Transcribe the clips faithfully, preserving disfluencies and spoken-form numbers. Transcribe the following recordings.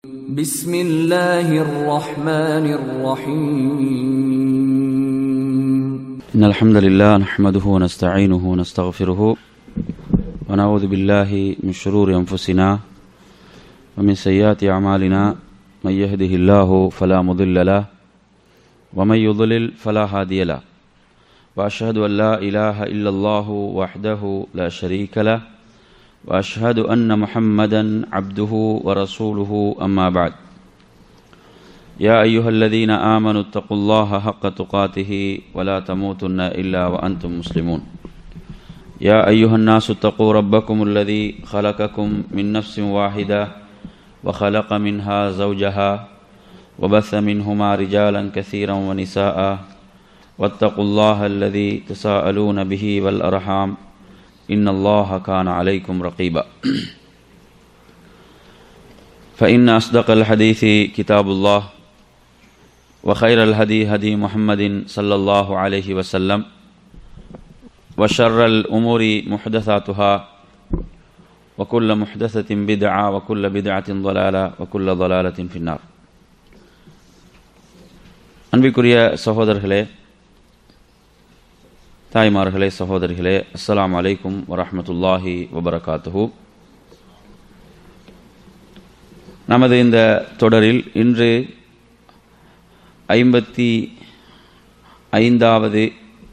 بسم الله الرحمن الرحيم إن الحمد لله نحمده ونستعينه ونستغفره ونعوذ بالله من شرور أنفسنا ومن سيئات أعمالنا من يهده الله فلا مضل له ومن يضلل فلا هادي له وأشهد أن لا إله إلا الله وحده لا شريك له وأشهد أن محمدا عبده ورسوله أما بعد يا أيها الذين آمنوا اتقوا الله حق تقاته ولا تموتن إلا وأنتم مسلمون يا أيها الناس اتقوا ربكم الذي خلقكم من نفس واحدة وخلق منها زوجها وبث منهما رجالا كثيرا ونساء واتقوا الله الذي تساءلون به والأرحام إن الله كان عليكم رقيبا فإن أصدق الحديث كتاب الله وخير الهدي هدي محمد صلى الله عليه وسلم وشر الأمور محدثاتها وكل محدثة بدعة وكل بدعة ضلالة وكل ضلالة في النار. அன்பிற்குரிய சகோதரர்களே, தாய்மார்களே, சகோதரிகளே, அஸ்ஸலாமு அலைக்கும் வரஹ்மத்துல்லாஹி வபரகாத்துஹு. நமது இந்த தொடரில் இன்று ஐம்பத்தி ஐந்தாவது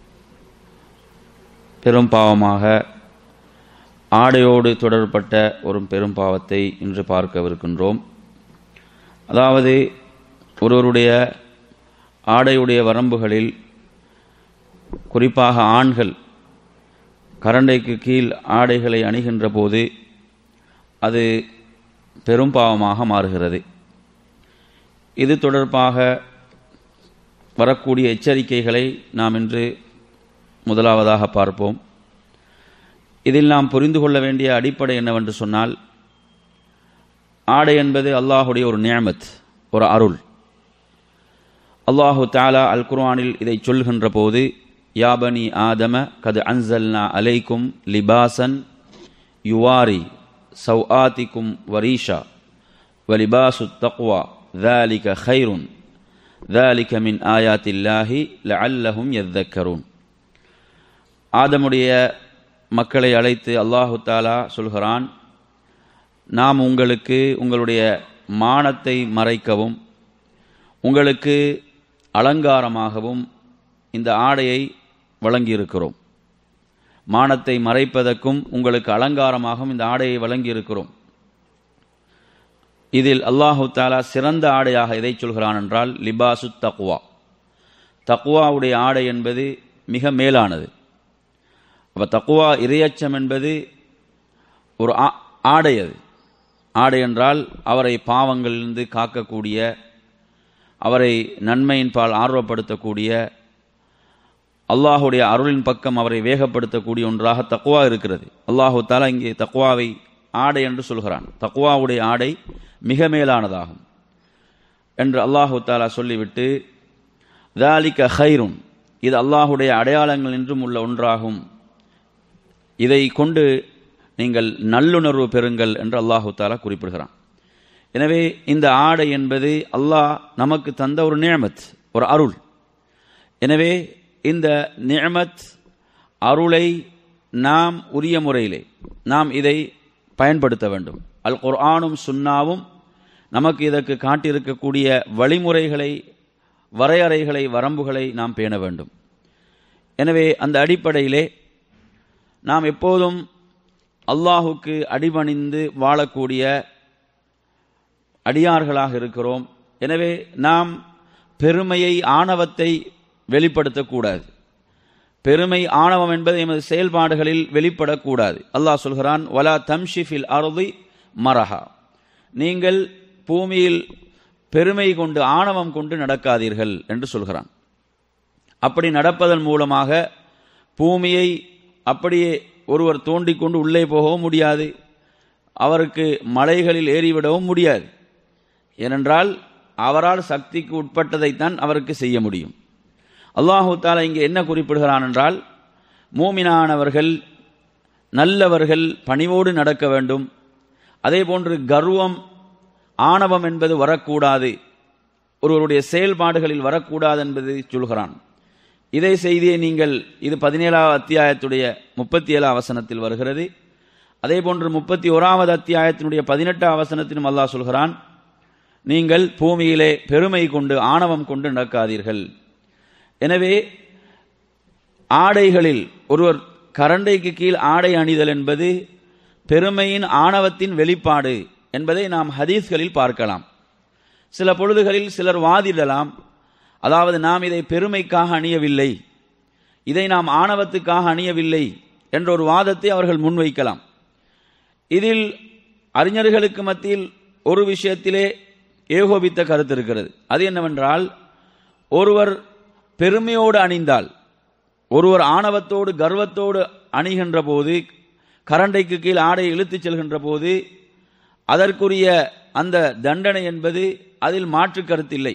பெரும் பாவமாக ஆடையோடு தொடர்பட்ட ஒரு பெரும் பாவத்தை இன்று பார்க்கவிருக்கின்றோம். அதாவது ஒருவருடைய ஆடையுடைய வரம்புகளில், குறிப்பாக ஆண்கள் கரண்டைக்கு கீழ் ஆடைகளை அணிகின்ற போது அது பெரும் பாவமாக மாறுகிறது. இது தொடர்பாக வரக்கூடிய எச்சரிக்கைகளை நாம் இன்று முதலாவதாக பார்ப்போம். இதில் நாம் புரிந்து கொள்ள வேண்டிய அடிப்படை என்னவென்று சொன்னால், ஆடை என்பது அல்லாஹுடைய ஒரு நிஅமத், ஒரு அருள். அல்லாஹு தஆலா அல் குர்ஆனில் இதை சொல்கின்ற போது, யா பனி ஆதம கத் அன்ஸல்னா அலைக்கும் லிபாசன் யுவாரி சௌஆதிக்கும் வரீஷா வலிபாசு தக்வா ذلك خير ذلك من آيات الله لعلهم يذكرون. ஆதமுடைய மக்களை அழைத்து அல்லாஹு தஆலா சொல்கிறான், நாம் உங்களுக்கு உங்களுடைய மானத்தை மறைக்கவும் உங்களுக்கு அலங்காரமாகவும் இந்த ஆடையை வழங்கியிருக்கிறோம். மானத்தை மறைப்பதற்கும் உங்களுக்கு அலங்காரமாகவும் இந்த ஆடையை வழங்கியிருக்கிறோம். இதில் அல்லாஹு தஆலா சிறந்த ஆடையாக எதை சொல்கிறான் என்றால், லிபாசு தக்வா. தக்வாவுடைய ஆடை என்பது மிக மேலானது. அப்போ தக்வா, இறையச்சம் என்பது ஒரு ஆடை. அது ஆடை என்றால் அவரை பாவங்களிலிருந்து காக்கக்கூடிய, அவரை நன்மையின் பால் ஆர்வப்படுத்தக்கூடிய, அல்லாஹுடைய அருளின் பக்கம் அவரை வேகப்படுத்தக்கூடிய ஒன்றாக தக்வா இருக்கிறது. அல்லாஹு தஆலா இங்கே தக்வாவை ஆடை என்று சொல்கிறான். தக்வாவுடைய ஆடை மிக மேலானதாகும் என்று அல்லாஹு தஆலா சொல்லிவிட்டு, ذَلِكَ خَيْرٌ, இது அல்லாஹுடைய அடையாளங்கள் என்றும் உள்ள ஒன்றாகும், இதை கொண்டு நீங்கள் நல்லுணர்வு பெறுங்கள் என்று அல்லாஹு தஆலா குறிப்பிடுகிறான். எனவே இந்த ஆடை என்பது அல்லாஹ் நமக்கு தந்த ஒரு நிஅமத், ஒரு அருள். எனவே இந்த நிஅமத் அருளை நாம் உரிய முறையிலே நாம் இதை பயன்படுத்த வேண்டும். அல் குர்ஆனும் சுன்னாவும் நமக்கு இதற்கு காட்டியிருக்கக்கூடிய வழிமுறைகளை, வரையறைகளை, வரம்புகளை நாம் பேண வேண்டும். எனவே அந்த அடிப்படையிலே நாம் எப்போதும் அல்லாஹுக்கு அடிபணிந்து வாழக்கூடிய அடியார்களாக இருக்கிறோம். எனவே நாம் பெருமையை, ஆணவத்தை வெளிப்படுத்தக்கூடாது. பெருமை, ஆணவம் என்பது எமது செயல்பாடுகளில் வெளிப்படக்கூடாது. அல்லாஹ் சொல்கிறான், வலா தம்ஷி ஃபில் அர்தி மரஹா, நீங்கள் பூமியில் பெருமை கொண்டு, ஆணவம் கொண்டு நடக்காதீர்கள் என்று சொல்கிறான். அப்படி நடப்பதன் மூலமாக பூமியை அப்படியே ஒருவர் தோண்டிக்கொண்டு உள்ளே போகவும் முடியாது, அவருக்கு மலைகளில் ஏறிவிடவும் முடியாது. ஏனென்றால் அவரால் சக்திக்கு உட்பட்டதைத்தான் அவருக்கு செய்ய முடியும். அல்லாஹு தஆலா இங்கே என்ன குறிப்பிடுகிறான் என்றால், மூமினானவர்கள், நல்லவர்கள் பணிவோடு நடக்க வேண்டும். அதே போன்று கர்வம், ஆணவம் என்பது வரக்கூடாது, ஒருவருடைய செயல்பாடுகளில் வரக்கூடாது என்பதை சொல்கிறான். இதே செய்தியை நீங்கள் இது பதினேழாவது அத்தியாயத்துடைய முப்பத்தி ஏழாம் வசனத்தில் வருகிறது. அதே போன்று முப்பத்தி ஓராவது அத்தியாயத்தினுடைய பதினெட்டாம் வசனத்திலும் அல்லாஹ் சொல்கிறான், நீங்கள் பூமியிலே பெருமை கொண்டு ஆணவம் கொண்டு நடக்காதீர்கள். எனவே ஆடைகளில் ஒருவர் கரண்டைக்கு கீழ் ஆடை அணிதல் என்பது பெருமையின் ஆணவத்தின் வெளிப்பாடு என்பதை நாம் ஹதீஸ்களில் பார்க்கலாம். சில பொழுதுகளில் சிலர் வாதிடலாம், அதாவது நாம் இதை பெருமைக்காக அணியவில்லை, இதை நாம் ஆணவத்துக்காக அணியவில்லை என்ற ஒரு வாதத்தை அவர்கள் முன்வைக்கலாம். இதில் அறிஞர்களுக்கு மத்தியில் ஒரு விஷயத்திலே ஏகோபித்த கருத்து இருக்கிறது. அது என்னவென்றால், ஒருவர் பெருமையோடு அணிந்தால், ஒருவர் ஆணவத்தோடு கர்வத்தோடு அணிகின்ற போது, கரண்டைக்கு கீழ் ஆடை இழுத்துச் செல்கின்ற போது அதற்குரிய அந்த தண்டனை என்பது அதில் மாற்று கருத்தில்லை.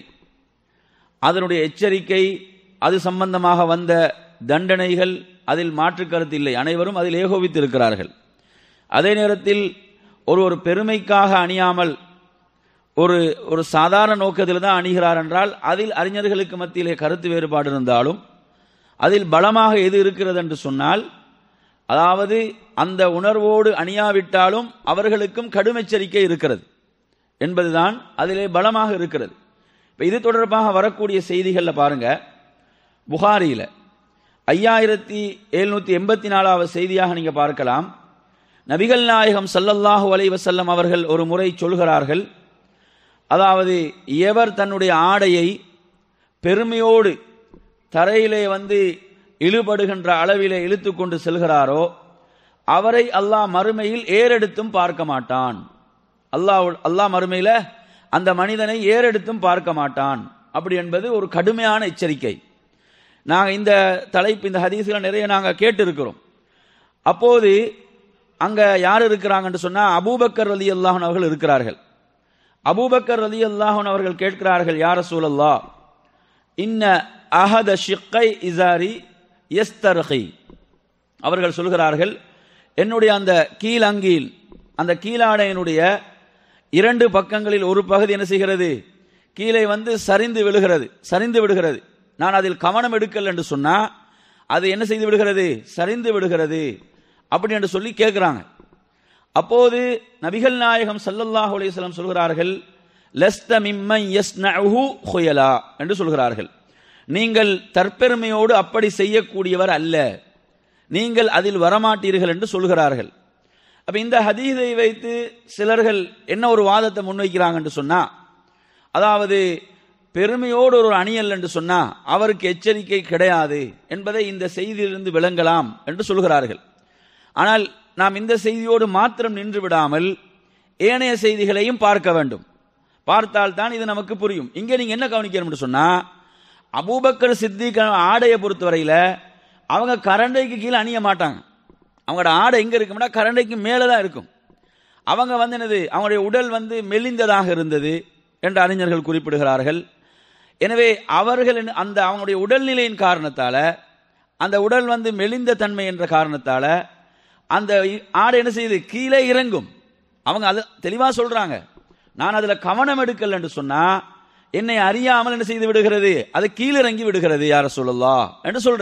அதனுடைய எச்சரிக்கை, அது சம்பந்தமாக வந்த தண்டனைகள், அதில் மாற்று கருத்தில்லை. அனைவரும் அதில் ஏகோபித்திருக்கிறார்கள். அதே நேரத்தில் ஒரு ஒரு பெருமைக்காக அணியாமல் ஒரு ஒரு சாதாரண நோக்கத்தில் தான் அணிகிறார் என்றால் அதில் அறிஞர்களுக்கு மத்தியிலே கருத்து வேறுபாடு இருந்தாலும் அதில் பலமாக எது இருக்கிறது என்று சொன்னால், அதாவது அந்த உணர்வோடு அணியாவிட்டாலும் அவர்களுக்கும் கடும் எச்சரிக்கை இருக்கிறது என்பதுதான் அதிலே பலமாக இருக்கிறது. இப்போ இது தொடர்பாக வரக்கூடிய செய்திகளில் பாருங்க, புகாரியில் ஐயாயிரத்தி எழுநூற்றி எண்பத்தி நாலாவது செய்தியாக நீங்கள் பார்க்கலாம். நபிகள் நாயகம் ஸல்லல்லாஹு அலைஹி வஸல்லம் அவர்கள் ஒரு முறை சொல்கிறார்கள், அதாவது எவர் தன்னுடைய ஆடையை பெருமையோடு தரையிலே வந்து இழுபடுகின்ற அளவிலே இழுத்து கொண்டு செல்கிறாரோ அவரை அல்லாஹ் மறுமையில் ஏறெடுத்தும் பார்க்க மாட்டான். அல்லாஹ் அல்லாஹ் மறுமையில் அந்த மனிதனை ஏறெடுத்தும் பார்க்க மாட்டான். அப்படி என்பது ஒரு கடுமையான எச்சரிக்கை. நாங்கள் இந்த தலைப்பு, இந்த ஹதீஸ்களை நிறைய நாங்கள் கேட்டிருக்கிறோம். அப்போது அங்கே யார் இருக்கிறாங்கன்னு சொன்னால் அபூபக்கர் ரலியல்லாஹு அன்ஹு அவர்கள் இருக்கிறார்கள். அபூபக்கர் ரலியல்லாஹு அன்ஹு அவர்கள் கேட்கிறார்கள், யா ரசூலல்லாஹ், இன்ன அஹத ஷிக்கை இசாரி யஸ்தர்கி. அவர்கள் சொல்கிறார்கள், என்னுடைய அந்த கீழங்கியில், அந்த கீழாடையினுடைய இரண்டு பக்கங்களில் ஒரு பகுதி என்ன செய்கிறது, கீழே வந்து சரிந்து விழுகிறது, சரிந்து விடுகிறது. நான் அதில் கவனம் எடுக்கல் என்று சொன்னா அது என்ன செய்து விடுகிறது, சரிந்து விடுகிறது அப்படி என்று சொல்லி கேட்கிறாங்க. அப்போது நபிகள் நாயகம் ஸல்லல்லாஹு அலைஹி வஸல்லம் சொல்கிறார்கள், லஸ்த மிம்மன் யஸ்னஉஹு குயலா என்று சொல்கிறார்கள். நீங்கள் தற்பெருமையோடு அப்படி செய்யக்கூடியவர் அல்ல, நீங்கள் அதில் வரமாட்டீர்கள் என்று சொல்கிறார்கள். அப்ப இந்த ஹதீஸை வைத்து சிலர்கள் என்ன ஒரு வாதத்தை முன்வைக்கிறாங்க என்று சொன்னா, அதாவது பெருமையோடு ஒரு அணியல் என்று சொன்னா அவருக்கு எச்சரிக்கை கிடையாது என்பதை இந்த செய்தியிலிருந்து விளங்கலாம் என்று சொல்கிறார்கள். ஆனால் நாம் இந்த செய்தியோடு மாத்திரம் நின்று விடாமல் ஏனைய செய்திகளையும் பார்க்க வேண்டும். பார்த்தால் தான் இது நமக்கு புரியும். இங்கே நீங்க என்ன கவனிக்கணும் சொன்னா, அபூபக்கர் சித்திக் ஆடையை பொறுத்தவரையில அவங்க கரண்டைக்கு கீழே அணிய மாட்டாங்க. அவங்களோட ஆடை எங்க இருக்கும்னா கரண்டைக்கு மேலதான் இருக்கும். அவங்க வந்து என்னது, அவங்களுடைய உடல் வந்து மெலிந்ததாக இருந்தது என்று அறிஞர்கள் குறிப்பிடுகிறார்கள். எனவே அவர்கள் அந்த அவங்களுடைய உடல்நிலையின் காரணத்தால, அந்த உடல் வந்து மெலிந்த தன்மை என்ற காரணத்தால அந்த ஆடை என்ன செய்யுது, கீழே இறங்கும். அவங்க அது தெளிவா சொல்றாங்க, நான் அதுல கவனம் எடுக்கல் என்று சொன்னா என்னை அறியாமல் என்ன செய்து விடுகிறது, அது கீழிறங்கி விடுகிறது யா ரசூலுல்லாஹ் என்று சொல்ற.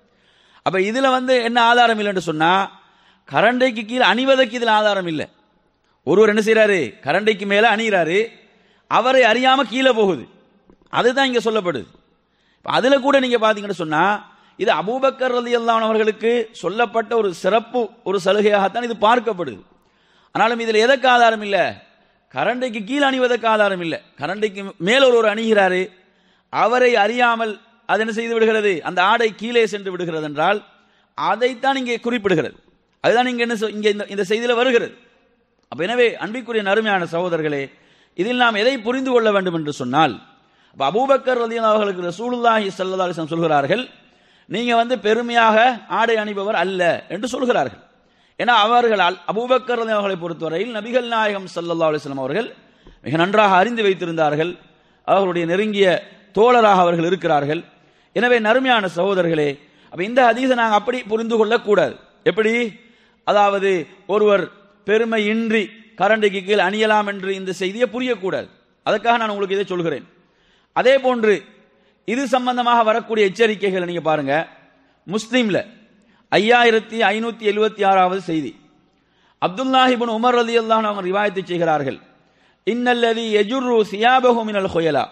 அப்ப இதுல வந்து என்ன ஆதாரம் இல்லை என்று சொன்னா, கரண்டைக்கு கீழே அணிவதற்கு இதுல ஆதாரம் இல்லை. ஒருவர் என்ன செய்யறாரு, கரண்டைக்கு மேல அணிகிறாரு, அவரை அறியாம கீழே போகுது, அதுதான் இங்க சொல்லப்படுது. அதுல கூட நீங்க பாத்தீங்கன்னு சொன்னா இது அபூபக்கர் ரலியல்லாஹு அன்ஹு அவர்களுக்கு சொல்லப்பட்ட ஒரு சிறப்பு, ஒரு சலுகையாகத்தான் இது பார்க்கப்படுது. ஆனாலும் இதில் எதற்கு ஆதாரம் இல்லை, கரண்டைக்கு கீழே அணிவதற்கு ஆதாரம் இல்லை. கரண்டைக்கு மேல் ஒரு அணிகிறாரு, அவரை அறியாமல் அது என்ன செய்து விடுகிறது, அந்த ஆடை கீழே சென்று விடுகிறது என்றால் அதைத்தான் இங்கே குறிப்பிடுகிறது. அதுதான் இங்க என்ன இங்க இந்த செய்தியில வருகிறது. அப்ப எனவே அன்பிற்குரிய நறுமையான சகோதரர்களே, இதில் நாம் எதை புரிந்து கொள்ள வேண்டும் என்று சொன்னால், அபூபக்கர் ரலியல்லாஹு அவர்களுக்கு ரசூலுல்லாஹி ஸல்லல்லாஹு அலைஹி வஸல்லம் சொல்கிறார்கள், நீங்க வந்து பெருமையாக ஆடை அணிபவர் அல்ல என்று சொல்கிறார்கள். ஏன்னா அவர்கள் அபூபக்கர் ரலியல்லாஹு அவர்களை பொறுத்தவரையில் நபிகள் நாயகம் ஸல்லல்லாஹு அலைஹி வஸல்லம் அவர்கள் மிக நன்றாக அறிந்து வைத்திருந்தார்கள், அவர்களுடைய நெருங்கிய தோழராக அவர்கள் இருக்கிறார்கள். எனவே நறுமையான சகோதரர்களே, அப்ப இந்த ஹதீஸை நாங்கள் அப்படி புரிந்து கொள்ளக்கூடாது. எப்படி, அதாவது ஒருவர் பெருமையின்றி கரண்டைக்கு கீழ் அணியலாம் என்று இந்த செய்தியை புரியக்கூடாது. அதற்காக நான் உங்களுக்கு இதை சொல்கிறேன். அதே போன்று இது சம்பந்தமாக வரக்கூடிய எச்சரிக்கைகளை நீங்க பாருங்க. முஸ்லிம்ல ஐயாயிரத்தி ஐநூத்தி எழுபத்தி ஆறாவது செய்தி, அப்துல்லாஹ் இப்னு உமர் ரலியல்லாஹு அன்ஹு அவங்க ரிவாயத்து செய்கிறார்கள், இன்னல்லதி யஜுரு சியாபஹு மினல் ஹுயலா,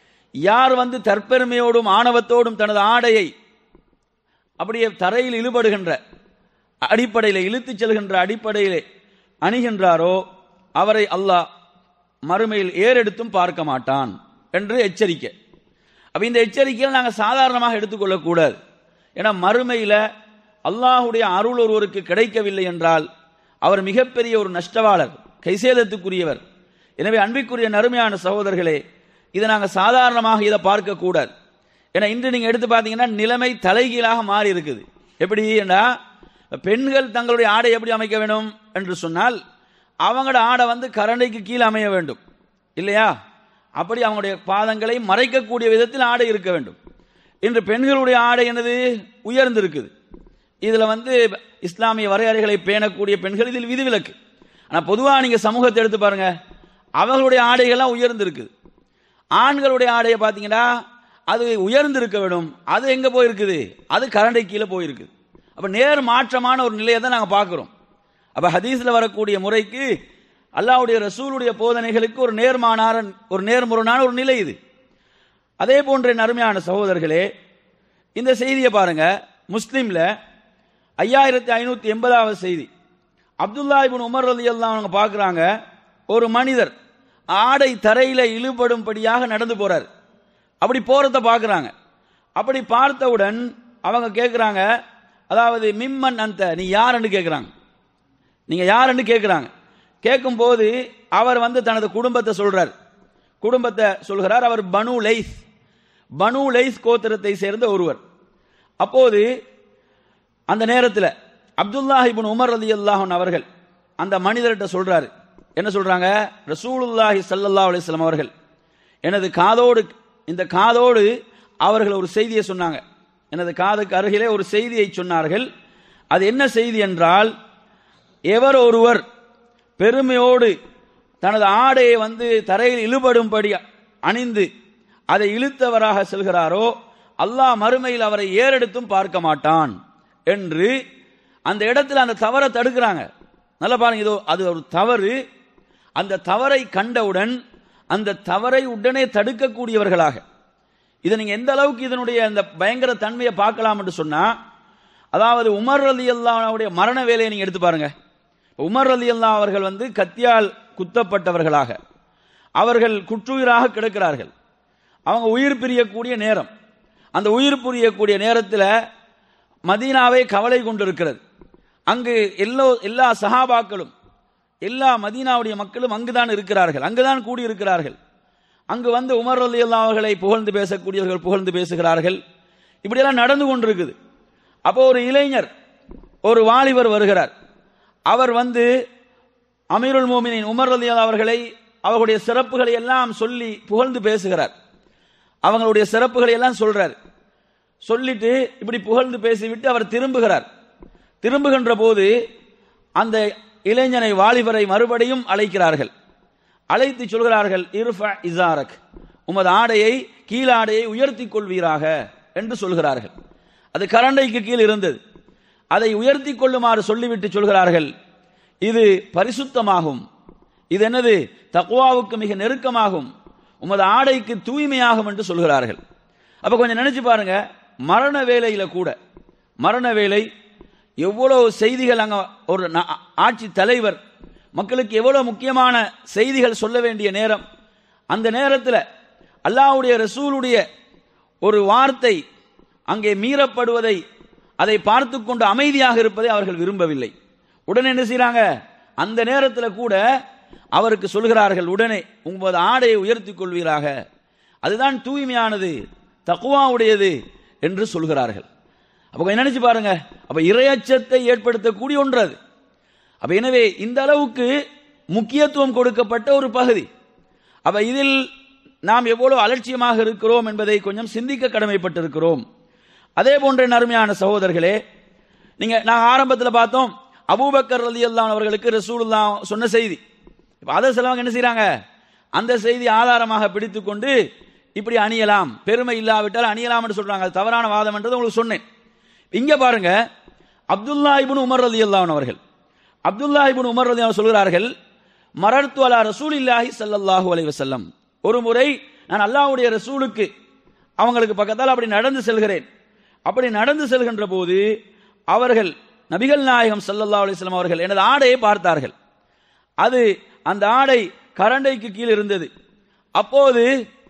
யார் வந்து தற்பெருமையோடும் ஆணவத்தோடும் தனது ஆடையை அப்படியே தரையில் இழுபடுகின்ற அடிப்படையில் இழுத்துச் செல்கின்ற அடிப்படையிலே அணிகின்றாரோ அவரை அல்லாஹ் மறுமையில் ஏறெடுத்தும் பார்க்க மாட்டான் என்று எச்சரிக்கை. அப்ப இந்த எச்சரிக்கையை நாங்கள் சாதாரணமாக எடுத்துக்கொள்ளக்கூடாது. ஏன்னா மறுமையில் அல்லாஹுடைய அருள் ஒருவருக்கு கிடைக்கவில்லை என்றால் அவர் மிகப்பெரிய ஒரு நஷ்டவாளர், கைசேதத்துக்குரியவர். எனவே அன்பிற்குரிய நறுமையான சகோதரர்களே, இதை நாங்கள் சாதாரணமாக இதை பார்க்க கூடாது. ஏன்னா இன்று நீங்க எடுத்து பார்த்தீங்கன்னா நிலைமை தலைகீழாக மாறி இருக்குது. எப்படி என்றா, பெண்கள் தங்களுடைய ஆடை எப்படி அமைக்க வேண்டும் என்று சொன்னால் அவங்களோட ஆடை வந்து கரண்டைக்கு கீழே அமைய வேண்டும் இல்லையா? அப்படி அவங்களுடைய பாதங்களை மறைக்கக்கூடிய விதத்தில் ஆடை இருக்க வேண்டும். இன்று பெண்களுடைய ஆடை என்னது உயர்ந்திருக்குது. இதுல வந்து இஸ்லாமிய வரையறைகளை பேணக்கூடிய பெண்கள் இதில் விதிவிலக்கு. ஆனா பொதுவாக நீங்க சமூகத்தை எடுத்து பாருங்க, அவர்களுடைய ஆடைகள்லாம் உயர்ந்திருக்குது. ஆண்களுடைய ஆடையை பார்த்தீங்கன்னா அது உயர்ந்திருக்க வேண்டும், அது எங்க போயிருக்குது? அது கரண்டை கீழே போயிருக்குது. அப்ப நேர் மாற்றமான ஒரு நிலையை தான் நாங்கள் பார்க்கிறோம். அப்ப ஹதீஸ்ல வரக்கூடிய முறைக்கு அல்லாஹ்வுடைய ரசூலுடைய போதனைகளுக்கு ஒரு நேர்மாறான ஒரு நேர்முரணான ஒரு நிலை இது. அதே போன்ற அருமையான சகோதரர்களே, இந்த செய்தியை பாருங்க. முஸ்லிம்ல ஐயாயிரத்தி ஐநூத்தி எண்பதாவது செய்தி, அப்துல்லாஹ் இப்னு உமர் ரலியல்லாஹு அன்ஹு பார்க்கிறாங்க, ஒரு மனிதர் ஆடை தரையில இழுபடும்படியாக நடந்து போறார். அப்படி போறத பார்க்கிறாங்க. அப்படி பார்த்தவுடன் அவங்க கேட்கிறாங்க, அதாவது மிம்மன் அந்த, நீ யாருன்னு கேட்கிறாங்க. நீங்க யாருன்னு கேட்கிறாங்க. கேட்கும் போது அவர் வந்து தனது குடும்பத்தை சொல்றார். குடும்பத்தை சொல்கிறார். அவர் பனு லைஸ், பனு லைஸ் கோத்திரத்தை சேர்ந்த ஒருவர். அப்போது அந்த நேரத்தில் அப்துல்லாஹ் இப்னு உமர் ரலியல்லாஹு அன்ஹு அவர்கள் அந்த மனிதர்கிட்ட சொல்றாரு. என்ன சொல்றாங்க? ரசூலுல்லாஹி ஸல்லல்லாஹு அலைஹி வஸல்லம் அவர்கள் எனது காதோடு இந்த காதோடு அவர்கள் ஒரு செய்தியை சொன்னாங்க. எனது காதுக்கு அருகிலே ஒரு செய்தியை சொன்னார்கள். அது என்ன செய்தி என்றால், எவர் ஒருவர் பெருமையோடு தனது ஆடையை வந்து தரையில் இழுபடும்படி அணிந்து அதை இழுத்தவராக செல்கிறாரோ அல்லாஹ் மறுமையில் அவரை ஏறெடுத்தும் பார்க்க மாட்டான் என்று அந்த இடத்துல அந்த தவறை தடுக்கிறாங்க. நல்லா பாருங்க, இதோ அது ஒரு தவறு. அந்த தவறை கண்டவுடன் அந்த தவறை உடனே தடுக்கக்கூடியவர்களாக, இதை நீங்க எந்த அளவுக்கு இதனுடைய அந்த பயங்கர தன்மையை பார்க்கலாம் என்று சொன்னா, அதாவது உமர் ரலியல்லாஹு அன்ஹுடைய மரண வேலையை நீங்க எடுத்து பாருங்க. உமர் ரலியல்லாஹு அவர்கள் வந்து கத்தியால் குத்தப்பட்டவர்களாக அவர்கள் குற்றுயிராக கிடக்கிறார்கள். அவங்க உயிர் பிரியக்கூடிய நேரம். அந்த உயிர் பிரியக்கூடிய நேரத்தில் மதீனாவை கவலை கொண்டிருக்கிறது. அங்கு எல்லோ எல்லா சஹாபாக்களும் எல்லா மதீனாவுடைய மக்களும் அங்குதான் இருக்கிறார்கள், அங்குதான் கூடியிருக்கிறார்கள். அங்கு வந்து உமர் ரலியல்லாஹு அவர்களை புகழ்ந்து பேசக்கூடியவர்கள் புகழ்ந்து பேசுகிறார்கள். இப்படியெல்லாம் நடந்து கொண்டிருக்குது. அப்போ ஒரு இளைஞர், ஒரு வாலிபர் வருகிறார். அவர் வந்து அமீருல் மோமினின் உமர் ரலியல்லாஹு அவர்களை அவர்களுடைய சிறப்புகளை எல்லாம் சொல்லி புகழ்ந்து பேசுகிறார். அவங்களுடைய சிறப்புகளை எல்லாம் சொல்றார். சொல்லிட்டு இப்படி புகழ்ந்து பேசிவிட்டு அவர் திரும்புகிறார். திரும்புகின்ற போது அந்த இளைஞனை, வாலிபரை மறுபடியும் அழைக்கிறார்கள். அழைத்து சொல்கிறார்கள், இர்ஃபா இஸாரக், உமது ஆடையை கீழாடையை உயர்த்தி கொள்வீராக என்று சொல்கிறார்கள். அது கரண்டைக்கு கீழ் இருந்தது. அதை உயர்த்தி கொள்ளுமாறு சொல்லிவிட்டு சொல்கிறார்கள், இது பரிசுத்தமாகும், இது என்னது தக்வாவுக்கு மிக நெருக்கமாகும், உமது ஆடைக்கு தூய்மையாகும் என்று சொல்கிறார்கள். அப்ப கொஞ்சம் நினைச்சு பாருங்க, மரண வேலையில கூட, மரண வேலை எவ்வளவு செய்திகள், அங்க ஒரு ஆட்சி தலைவர் மக்களுக்கு எவ்வளவு முக்கியமான செய்திகள் சொல்ல வேண்டிய நேரம். அந்த நேரத்தில் அல்லாஹ்வுடைய ரசூலுடைய ஒரு வார்த்தை அங்கே மீறப்படுவதை, அதை பார்த்து கொண்டு அமைதியாக இருப்பதை அவர்கள் விரும்பவில்லை. உடனே என்ன செய்யறாங்க? அந்த நேரத்தில் கூட அவருக்கு சொல்கிறார்கள், உடனே உங்களது ஆடையை உயர்த்தி கொள்வீராக, அதுதான் தூய்மையானது, தக்வாவுடையது என்று சொல்கிறார்கள். அப்ப நினைச்சு பாருங்க, அப்ப இறையச்சத்தை ஏற்படுத்தக்கூடிய ஒன்று அது. அப்ப எனவே இந்த அளவுக்கு முக்கியத்துவம் கொடுக்கப்பட்ட ஒரு பகுதி. அப்ப இதில் நாம் எவ்வளவு அலட்சியமாக இருக்கிறோம் என்பதை கொஞ்சம் சிந்திக்க கடமைப்பட்டிருக்கிறோம். அதே போன்ற அருமையான சகோதரர்களே, நீங்க நான் ஆரம்பத்தில் பார்த்தோம், அபூபக்கர் ரலியல்லாஹு அவர்களுக்கு ரசூலுல்லாஹ் சொன்ன செய்தி, அதை சிலவங்க என்ன செய்யறாங்க, அந்த செய்தி ஆதாரமாக பிடித்துக் கொண்டு இப்படி அணியலாம், பெருமை இல்லாவிட்டால் அணியலாம் என்று சொல்றாங்க. அது தவறான வாதம் என்றது உங்களுக்கு சொன்னேன். இங்க பாருங்க, அப்துல்லா இப்னு உமர் ரலியல்லாஹு அன்ஹு அவர்கள் அப்துல்லா இப்னு உமர் ரலியல்லாஹு சொல்கிறார்கள், மரர்து அலா ரசூலில்லாஹி ஸல்லல்லாஹு அலைஹி வஸல்லம், ஒரு முறை நான் அல்லாஹ்வுடைய ரசூலுக்கு அவங்களுக்கு பக்கத்தால் அப்படி நடந்து செல்கிறேன். அப்படி நடந்து செல்கின்ற போது அவர்கள் நபிகள் நாயகம் ஸல்லல்லாஹு அலைஹி வஸல்லம் அவர்கள் எனது ஆடையை பார்த்தார்கள். அது அந்த ஆடை கரண்டைக்கு கீழ் இருந்தது. அப்போது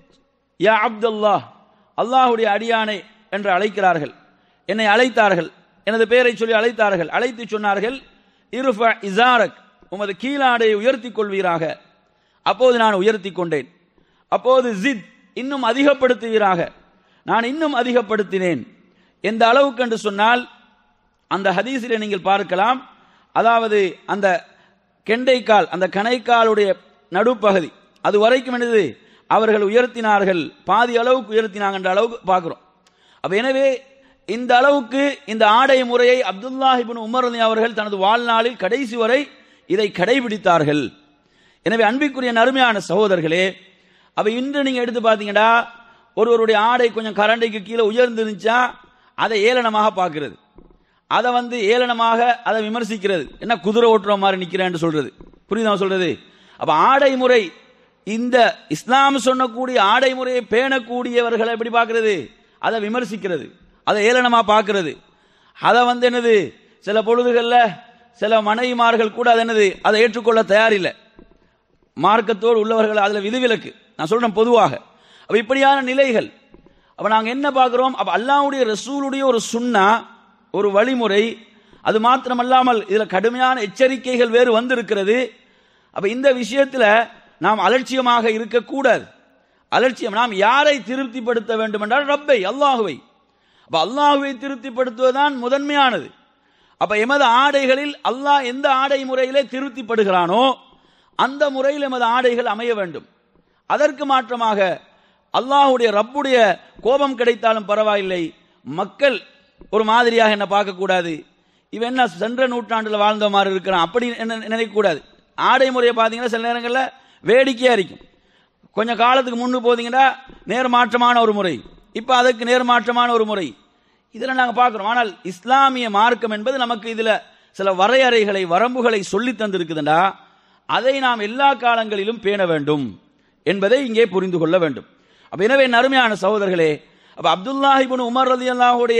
யா அப்துல்லா, அல்லாஹ்வுடைய அடியானே என்று அழைக்கிறார்கள். என்னை அழைத்தார்கள், எனது பெயரை சொல்லி அழைத்தார்கள். அழைத்து சொன்னார்கள், இர்ஃபா இஸாரக், உமது கீழாடையை உயர்த்தி கொள்வீராக. அப்போது நான் உயர்த்தி கொண்டேன். அப்போது ஜித், இன்னும் அதிகப்படுத்துவீராக. நான் இன்னும் அதிகப்படுத்தினேன். எந்த அளவுக்கு என்று சொன்னால், அந்த ஹதீஸிலே நீங்கள் பார்க்கலாம், அதாவது அந்த கெண்டைக்கால், அந்த கணைக்காலுடைய நடுப்பகுதி அது வரைக்கும் என்னது அவர்கள் உயர்த்தினார்கள், பாதி அளவுக்கு உயர்த்தினாங்க என்ற அளவுக்கு பார்க்கிறோம். அப்ப எனவே இந்த அளவுக்கு இந்த ஆடை முறையை அப்துல்லாஹ் இப்னு உமர் அவர்கள் தனது வாழ்நாளில் கடைசி வரை இதை கடைபிடித்தார்கள். எனவே அன்பிற்குரிய அருமையான சகோதரர்களே, அப்ப இன்று நீங்க எடுத்து பார்த்தீங்கன்னா, ஒருவருடைய ஆடை கொஞ்சம் கரண்டைக்கு கீழே உயர்ந்துருந்துச்சா அதை ஏளனமாக பார்க்கிறது, அதை வந்து ஏளனமாக அதை விமர்சிக்கிறது. என்ன குதிரை ஓட்டுற மாதிரி நிக்கிறேன்னு சொல்றது, புரியுதா சொல்றது? அப்ப ஆடை முறை, இந்த இஸ்லாம் சொன்னக்கூடிய ஆடை முறையை பேணக்கூடியவர்களை எப்படி பார்க்கிறது, அதை விமர்சிக்கிறது, அதை ஏளனமா பார்க்கிறது. அதை வந்து என்னது சில பொழுதுகள்ல சில மனைவிமார்கள் கூட அதை என்னது அதை ஏற்றுக்கொள்ள தயாரில்லை. மார்க்கத்தோடு உள்ளவர்கள் அதுல விதிவிலக்கு, நான் சொல்றேன் பொதுவாக. அப்ப இப்படியான நிலைகள். அப்ப நாங்க என்ன பார்க்கிறோம், அப்ப அல்லாஹ்வுடைய ரசூலுடைய ஒரு சுன்னா, ஒரு வழிமுறை, அது மாத்திரமல்லாமல் இதுல கடுமையான எச்சரிக்கைகள் வேறு வந்திருக்கிறது. அப்ப இந்த விஷயத்துல நாம் அலட்சியமாக இருக்கக்கூடாது. அலட்சியம், நாம் யாரை திருப்திப்படுத்த வேண்டும் என்றால் ரப்பை, அல்லாஹுவை. அப்ப அல்லாஹுவை திருப்திப்படுத்துவதுதான் முதன்மையானது. அப்ப எமது ஆடைகளில் அல்லாஹ் எந்த ஆடை முறையிலே திருப்திப்படுகிறானோ அந்த முறையில் எமது ஆடைகள் அமைய வேண்டும். அதற்கு மாற்றமாக அல்லாஹுடைய ரப்புடைய கோபம் கிடைத்தாலும் பரவாயில்லை, மக்கள் ஒரு மாதிரியாக என்ன பார்க்கக்கூடாது, இவன் என்ன சென்ற நூற்றாண்டுல வாழ்ந்த மாதிரி இருக்கிறான் அப்படி நினைக்கக்கூடாது. ஆடை முறையை பார்த்தீங்கன்னா சில நேரங்களில் வேடிக்கையா இருக்கும். கொஞ்சம் காலத்துக்கு முன்னு போதீங்கன்னா நேர்மாற்றமான ஒரு முறை, இப்ப அதுக்கு நேர்மாற்றமான ஒரு முறை, இதுல நாங்க பார்க்கிறோம். ஆனால் இஸ்லாமிய மார்க்கம் என்பது நமக்கு இதுல சில வரையறைகளை, வரம்புகளை சொல்லி தந்திருக்குதுண்டா, அதை நாம் எல்லா காலங்களிலும் பேண வேண்டும் என்பதை இங்கே புரிந்து கொள்ள வேண்டும். அப்ப எனவே அருமையான சகோதரர்களே, அப்ப அப்துல்லாஹ் இப்னு உமர் ரலியல்லாஹுடைய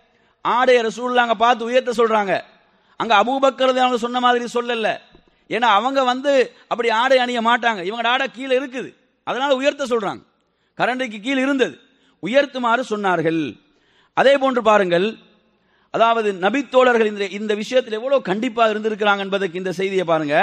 ஆடைய ரசூலுல்லாஹ் பார்த்து உயர்த்த சொல்றாங்க. அங்க அபூபக்கர் ரலியல்லாஹு சொன்ன மாதிரி சொல்லல. ஏன்னா அவங்க வந்து அப்படி ஆடை அணிய மாட்டாங்க, இவங்க ஆடை கீழே இருக்குது, அதனால உயர்த்த சொல்றாங்க. கரண்டைக்கு கீழ் இருந்தது, உயர்த்துமாறு சொன்னார்கள். அதே போன்று பாருங்கள், அதாவது நபித்தோழர்கள் இந்த இந்த விஷயத்தில் எவ்வளவு கண்டிப்பாக இருந்திருக்கிறாங்க என்பதற்கு இந்த செய்தியை பாருங்க.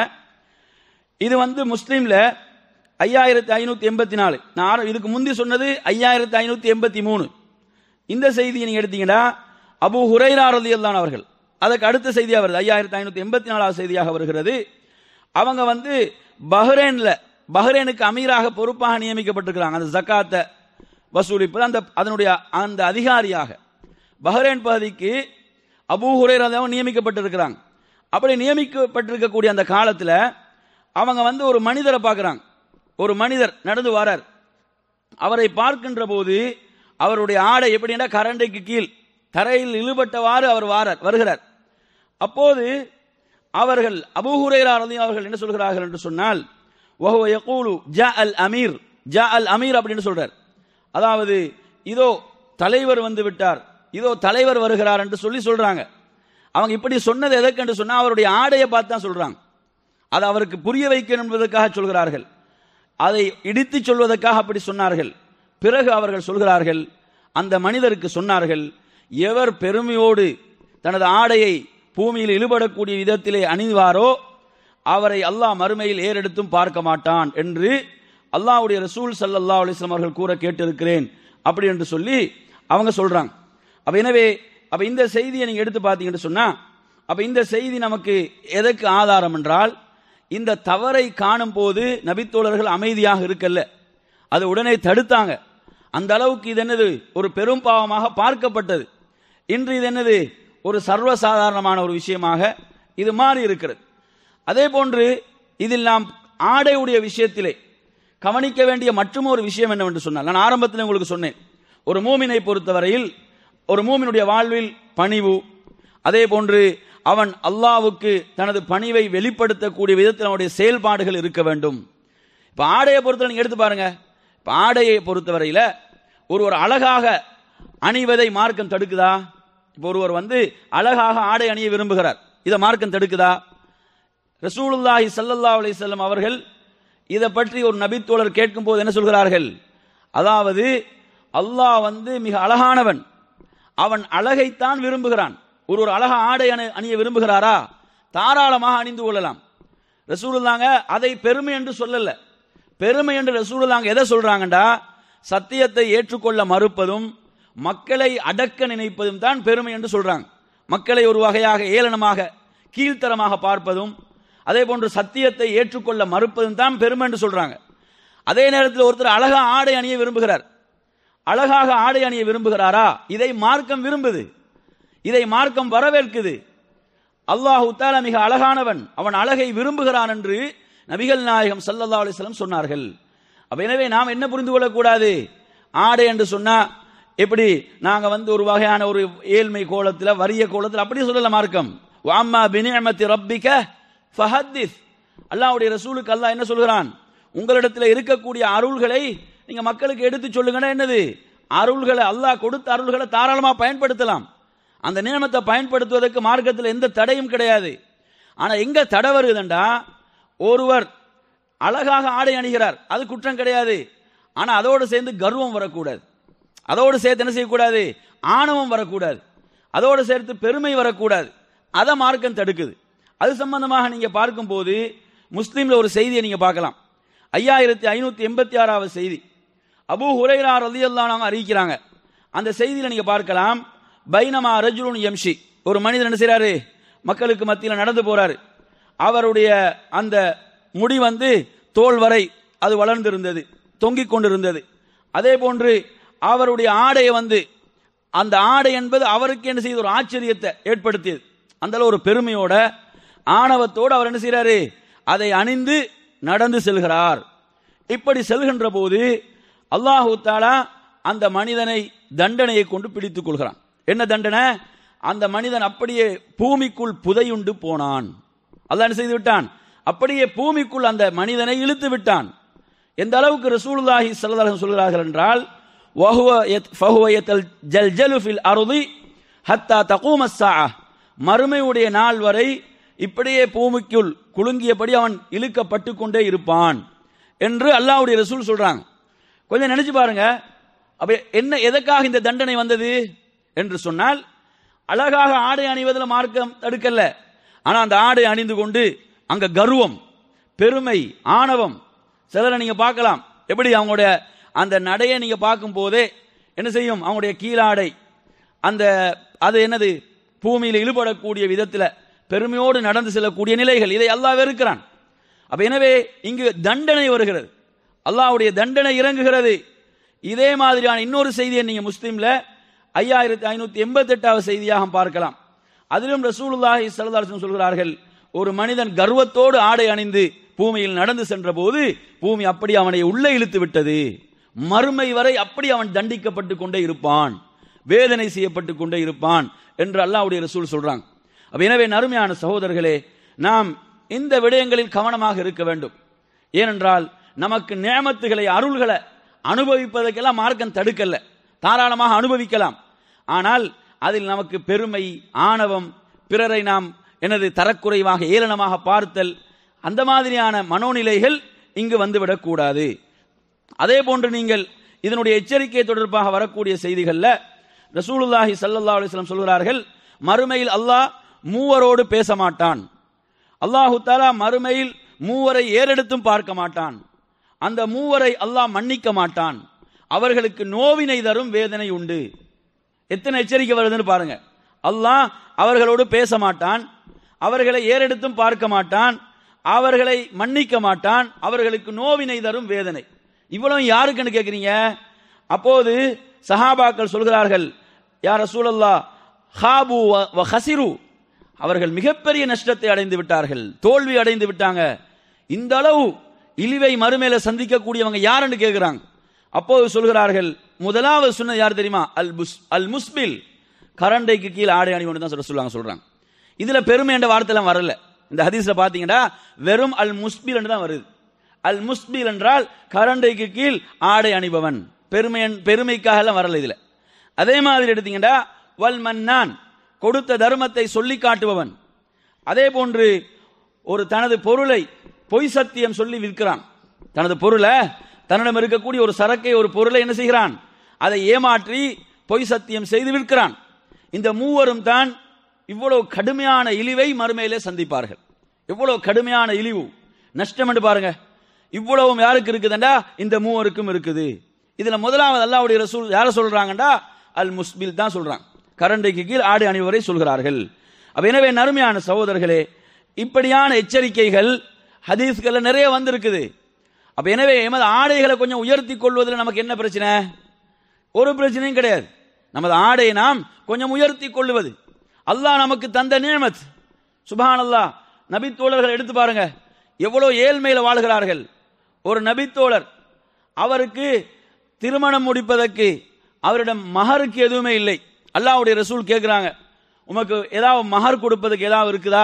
இது வந்து முஸ்லீம்ல ஐயாயிரத்தி ஐநூத்தி எண்பத்தி நாலு, நான் இதுக்கு முந்தி சொன்னது ஐயாயிரத்தி ஐநூத்தி எண்பத்தி மூணு. இந்த செய்தியை நீங்க எடுத்தீங்கன்னா அபூ ஹுரைரா ரலியல்லாஹு அன்ஹு அவர்கள், அதுக்கு அடுத்த செய்தியாக வருது, ஐயாயிரத்தி ஐநூத்தி எண்பத்தி நாலாவது செய்தியாக வருகிறது. அவங்க வந்து பஹ்ரைன்ல, பஹ்ரைனுக்கு அமீராக பொறுப்பாக நியமிக்கப்பட்டிருக்கிறாங்க. அந்த ஜக்காத்தை வசூலிப்பது அந்த அதனுடைய அந்த அதிகாரியாக பஹ்ரைன் பகுதிக்கு அபூ ஹுரைரா ரலியல்லாஹு நியமிக்கப்பட்டிருக்கிறாங்க. அப்படி நியமிக்கப்பட்டிருக்கக்கூடிய அந்த காலத்தில் அவங்க வந்து ஒரு மனிதரை பார்க்கிறாங்க. ஒரு மனிதர் நடந்து வரார். அவரை பார்க்கின்ற போது அவருடைய ஆடை எப்படின்னா கரண்டைக்கு கீழ் தரையில் இழுபட்டவாறு அவர் வாரார் வருகிறார். அப்போது அவர்கள் அபூ ஹுரைரா ரலியல்லாஹு அவர்கள் என்ன சொல்கிறார்கள் என்று சொன்னால், வஹுவ யகூலு ஜா அல் அமீர், ஜா அல் அமீர் அப்படின்னு சொல்றார். அதாவது இதோ தலைவர் வந்து விட்டார், இதோ தலைவர் வருகிறார் என்று சொல்லி சொல்றாங்க. அவங்க இப்படி சொன்னது எதற்கு என்று சொன்னா அவருடைய ஆடையை பார்த்து தான் சொல்றாங்க. அது அவருக்கு புரிய வைக்கணும் என்பதற்காக சொல்கிறார்கள், அதை இடித்து சொல்வதற்காக அப்படி சொன்னார்கள். பிறகு அவர்கள் சொல்கிறார்கள், அந்த மனிதருக்கு சொன்னார்கள், எவர் பெருமையோடு தனது ஆடையை பூமியில் இழுபடக்கூடிய விதத்திலே அணிவாரோ அவரை அல்லாஹ் மறுமையில் ஏறெடுத்தும் பார்க்க மாட்டான் என்று அல்லாஹ்வுடைய ரசூல் ஸல்லல்லாஹு அலைஹி வஸல்லம் அவர்கள் கூற கேட்டிருக்கிறேன் அப்படி என்று சொல்லி அவங்க சொல்றாங்க. அப்ப எனவே அப்ப இந்த செய்தியை நீங்க எடுத்து பார்த்தீங்கன்னு சொன்னா, அப்ப இந்த செய்தி நமக்கு எதற்கு ஆதாரம் என்றால், இந்த தவறை காணும் போது நபித்தோழர்கள் அமைதியாக இருக்கல்ல, அது உடனே தடுத்தாங்க. அந்த அளவுக்கு இது என்னது ஒரு பெரும் பாவமாக பார்க்கப்பட்டது. இன்று இது என்னது ஒரு சர்வசாதாரணமான ஒரு விஷயமாக இது மாறி இருக்கிறது. அதே போன்று இதில் நாம் ஆடையுடைய விஷயத்திலே கவனிக்க வேண்டிய மற்றும் ஒரு விஷயம் என்னவென்று சொன்னால், நான் ஆரம்பத்தில் உங்களுக்கு சொன்னேன், ஒரு மூமினை பொறுத்தவரையில் ஒரு மூமினுடைய வாழ்வில் பணிவு, அதே போன்று அவன் அல்லாஹ்வுக்கு தனது பணிவை வெளிப்படுத்தக்கூடிய விதத்தில் அவனுடைய செயல்பாடுகள் இருக்க வேண்டும். இப்ப ஆடையை பொறுத்தவரை நீங்க எடுத்து பாருங்க. இப்ப ஆடையை பொறுத்தவரையில ஒரு ஒரு அழகாக அணிவதை மார்க்கம் தடுக்குதா? இப்ப ஒருவர் வந்து அழகாக ஆடை அணிய விரும்புகிறார், இதை மார்க்கம் தடுக்குதா? ரசூலுல்லாஹி ஸல்லல்லாஹு அலைஹி வஸல்லம் அவர்கள் இதை பற்றி ஒரு நபித்தோழர் கேட்கும் போது என்ன சொல்கிறார்கள்? அதாவது அல்லாஹ் வந்து மிக அழகானவன், அவன் அழகைத்தான் விரும்புகிறான். ஒரு ஒரு அழகா ஆடை அணிய விரும்புகிறாரா, தாராளமாக அணிந்து கொள்ளலாம். ரசூலுல்லாங்க அதை பெருமை என்று சொல்லல. பெருமை என்று ரசூலுல்லாங்க எதை சொல்றாங்கடா, சத்தியத்தை ஏற்றுக்கொள்ள மறுப்பதும் மக்களை அடக்க நினைப்பதும் தான் பெருமை என்று சொல்றாங்க. மக்களை ஒரு வகையாக ஏளனமாக கீழ்த்தரமாக பார்ப்பதும், அதே போன்று சத்தியத்தை ஏற்றுக்கொள்ள மறுப்பதும் தான் பெருமை என்று சொல்றாங்க. அதே நேரத்தில் ஒருத்தர் அழகா ஆடை அணிய விரும்புகிறார், அழகாக ஆடை அணிய விரும்புகிறாரா? இதை மார்க்கம் விரும்புது, இதை மார்க்கம் வரவேற்குது. அல்லாஹ் தஆலா மிக அழகானவன், அவன் அழகை விரும்புகிறான் என்று நபிகள் நாயகம் ஸல்லல்லாஹு அலைஹி வஸல்லம் சொன்னார்கள். அப்ப எனவே நாம் என்ன புரிந்து கொள்ளக்கூடாது, ஆடை என்று சொன்னா எப்படி நாங்க வந்து ஒரு வகையான ஒரு ஏழ்மை கோலத்தில் வறிய கோலத்தில் அப்படி சொல்லல மார்க்கம். வஅம்மா பினிஅமத்தி ரப்பிக ஃபஹத்திஸ், அல்லாஹ்வுடைய ரசூலுக்கு அல்லாஹ் என்ன சொல்கிறான், உங்களிடத்தில் இருக்கக்கூடிய அருள்களை நீங்க மக்களுக்கு எடுத்து சொல்லுங்கன்னா என்னது, அருள்களை அல்லாஹ் கொடுத்த அருள்களை தாராளமாக பயன்படுத்தலாம். அந்த நியமத்தை பயன்படுத்துவதற்கு மார்க்கத்தில் எந்த தடையும் கிடையாது. ஆனா எங்க தடை வருதுண்டா, ஒருவர் அழகாக ஆடை அணிகிறார், அது குற்றம் கிடையாது. ஆனா அதோடு சேர்ந்து கர்வம் வரக்கூடாது, அதோடு சேர்த்து என்ன செய்யக்கூடாது, ஆணவம் வரக்கூடாது, அதோடு சேர்த்து பெருமை வரக்கூடாது. அதை மார்க்கம் தடுக்குது. அது சம்பந்தமாக நீங்க பார்க்கும் போது முஸ்லீம்ல ஒரு செய்தியை நீங்க பார்க்கலாம். ஐயாயிரத்தி ஐநூத்தி எண்பத்தி ஆறாவது செய்தி அபூ ஹுரைரா ரலியல்லாஹு அன்ஹு அறிவிக்கிறாங்க. அந்த செய்தியில நீங்க பார்க்கலாம், பைனமா ரஜுலுன் யம்ஷி, ஒரு மனிதர் என்ன செய்றாரு, மக்களுக்கு மத்தியில் நடந்து போறாரு. அவருடைய அந்த முடி வந்து தோல் வரை அது வளர்ந்திருந்தது, தொங்கிக் கொண்டிருந்தது. அதே போன்று அவருடைய ஆடையை வந்து அந்த ஆடை என்பது அவருக்கு என்ன செய்த ஒரு ஆச்சரியத்தை ஏற்படுத்தியது. அந்த ஒரு பெருமையோட ஆணவத்தோடு அவர் என்ன செய்யறாரு, அதை அணிந்து நடந்து செல்கிறார். இப்படி செல்கின்ற போது அல்லாஹு தஆலா அந்த மனிதனை தண்டனையை கொண்டு பிடித்துக் கொள்கிறான். என்ன தண்டனை? அந்த மனிதன் அப்படியே பூமிக்குள் புதையுண்டு போனான். அல்லாஹ் என்ன செய்து விட்டான், அப்படியே பூமிக்குள் அந்த மனிதனை இழுத்து விட்டான். எந்த அளவுக்கு ரசூலுல்லாஹி ஸல்லல்லாஹு அலைஹி வஸல்லம் சொல்கிறார்கள் என்றால், வஹுவ ஃபஹுவ யதல்ஜலு ஃபில் அர்தி ஹத்தா தகூம ஸாஅ, மறுமையுடைய நாள் வரை இப்படியே பூமிக்குள் குலுங்கியபடி அவன் இழுக்கப்பட்டு கொண்டே இருப்பான் என்று அல்லாஹ்வுடைய ரசூல் சொல்றாங்க. கொஞ்சம் நினைச்சு பாருங்க, அப்ப என்ன எதற்காக இந்த தண்டனை வந்தது என்று சொன்னால், அழகாக ஆடை அணிவதில் மார்க்கம் தடுக்கல. ஆனா அந்த ஆடை அணிந்து கொண்டு அங்க கர்வம், பெருமை, ஆணவம். சிலரை நீங்க பார்க்கலாம், எப்படி அவங்களுடைய அந்த நடையை நீங்க பார்க்கும் போதே என்ன செய்யும், அவங்களுடைய கீழாடை அந்த அது என்னது பூமியில் இழுபடக்கூடிய விதத்தில் பெருமையோடு நடந்து செல்லக்கூடிய நிலைகள், இதை அல்லாஹ் வெறுக்கிறான். அப்ப எனவே இங்கு தண்டனை வருகிறது, அல்லாஹ்வுடைய தண்டனை இறங்குகிறது. இதே மாதிரியான இன்னொரு செய்தியை நீங்க முஸ்லீம்ல ஐயாயிரத்தி ஐநூத்தி எண்பத்தி எட்டாவது செய்தியாக பார்க்கலாம். அதிலும் ரசூலுல்லாஹி ஸல்லல்லாஹு அலைஹி வஸல்லம் சொல்கிறார்கள், ஒரு மனிதன் கர்வத்தோடு ஆடை அணிந்து பூமியில் நடந்து சென்ற போது பூமி அப்படி அவனை உள்ளே இழுத்து விட்டது, மறுமை வரை அப்படி அவன் தண்டிக்கப்பட்டு கொண்டே இருப்பான், வேதனை செய்யப்பட்டு கொண்டே இருப்பான் என்று அல்லாஹ்வுடைய ரசூல் சொல்றாங்க. அப்ப எனவே நறுமையான சகோதரர்களே, நாம் இந்த விடயங்களில் கவனமாக இருக்க வேண்டும். ஏனென்றால் நமக்கு நியமத்துகளை அருள்களை அனுபவிப்பதற்கெல்லாம் மார்க்கம் தடுக்கல, தாராளமாக அனுபவிக்கலாம். ஆனால் அதில் நமக்கு பெருமை, ஆணவம், பிறரை நாம் எனது தரக்குறைவாக ஏளனமாக பார்த்தல், அந்த மாதிரியான மனோநிலைகள் இங்கு வந்துவிடக் கூடாது. அதே போன்று நீங்கள் இதனுடைய எச்சரிக்கை தொடர்பாக வரக்கூடிய செய்திகள்ல ரசூலுல்லாஹி ஸல்லல்லாஹு அலைஹி வஸல்லம் சொல்கிறார்கள், மறுமையில் அல்லாஹ் மூவரோடு பேச மாட்டான், அல்லாஹு தஆலா மறுமையில் மூவரை ஏறெடுத்தும் பார்க்க மாட்டான், அந்த மூவரை அல்லாஹ் மன்னிக்க மாட்டான், அவர்களுக்கு நோவினை தரும் வேதனை உண்டு. எத்தனை எச்சரிக்கை வருதுன்னு பாருங்க. அல்லாஹ் அவர்களோடு பேச மாட்டான், அவர்களை ஏறெடுத்தும் பார்க்க மாட்டான், அவர்களை மன்னிக்க மாட்டான், அவர்களுக்கு நோவினை தரும் வேதனை. இவ்வளவு யாருக்குன்னு கேட்கிறீங்க? அப்போது சஹாபாக்கள் சொல்கிறார்கள், யா ரசூலல்லாஹ், ஹாபு வ ஹசிரு, அவர்கள் மிகப்பெரிய நஷ்டத்தை அடைந்து விட்டார்கள், தோல்வி அடைந்து விட்டாங்க. இந்த அளவு இழிவை மறுமையில சந்திக்கக்கூடியவங்க யாருன்னு கேட்கிறாங்க. அப்போது சொல்கிறார்கள், முதலாவது சொன்னது யார் தெரியுமா? அல் புஸ் அல் முஸ்பில், கரண்டைக்கு கீழ் ஆடை அணிவன் தான் சொல்ல சொல்லுவாங்க சொல்றாங்க. இதுல பெருமை என்ற வார்த்தை எல்லாம் வரல. இந்த ஹதீஸ்ல பாத்தீங்கன்னா வெறும் அல் முஸ்பில் என்று தான் வருது. அல் முஸ்பில் என்றால் கரண்டைக்கு கீழ் ஆடை அணிபவன், பெருமை பெருமைக்காக எல்லாம் வரல இதுல. அதே மாதிரி எடுத்தீங்கன்னா வல் மன்னான், கொடுத்த தர்மத்தை சொல்லி காட்டுபவன். அதே போன்று ஒரு தனது பொருளை பொய் சத்தியம் சொல்லி விற்கிறான். தனது பொருளை, தன்னிடம் இருக்கக்கூடிய ஒரு சரக்கை, ஒரு பொருளை என்ன செய்கிறான்? அதை ஏமாற்றி பொய் சத்தியம் செய்து விற்கிறான். இந்த மூவரும் தான் இவ்வளவு கடுமையான இழிவை மறுமையிலே சந்திப்பார்கள். எவ்வளவு கடுமையான இழிவு, நஷ்டம் என்று பாருங்க. இவ்வளவும் யாருக்கு இருக்குதுண்டா? இந்த மூவருக்கும் இருக்குது. இதுல முதலாவது அல்லாஹ்வுடைய ரசூல் யார சொல்றாங்கடா? அல் முஸ்பில் தான் சொல்றாங்க. கரண்டைக்கு கீழ் ஆடை அணிவரை சொல்கிறார்கள். அப்ப எனவே நறுமையான சகோதரர்களே, இப்படியான எச்சரிக்கைகள் ஹதீஸ்கள்ல நிறைய வந்திருக்குது. அப்ப எனவே எமது ஆடைகளை கொஞ்சம் உயர்த்தி கொள்வதில் நமக்கு என்ன பிரச்சனை? ஒரு பிரச்சனையும் கிடையாது. நமது ஆடையை நாம் கொஞ்சம் உயர்த்தி கொள்வது அல்லாஹ் நமக்கு தந்த நியமத். சுப்ஹானல்லாஹ். நபித்தோழர்கள் எடுத்து பாருங்க, எவ்வளவு ஏழ்மையில வாழ்கிறார்கள். ஒரு நபித்தோழர், அவருக்கு திருமணம் முடிப்பதற்கு அவரிடம் மஹருக்கு எதுவுமே இல்லை. அல்லாஹ்வுடைய ரசூல் கேட்கிறாங்க, உமக்கு ஏதாவது மஹர் கொடுப்பதற்கு ஏதாவது இருக்குதா?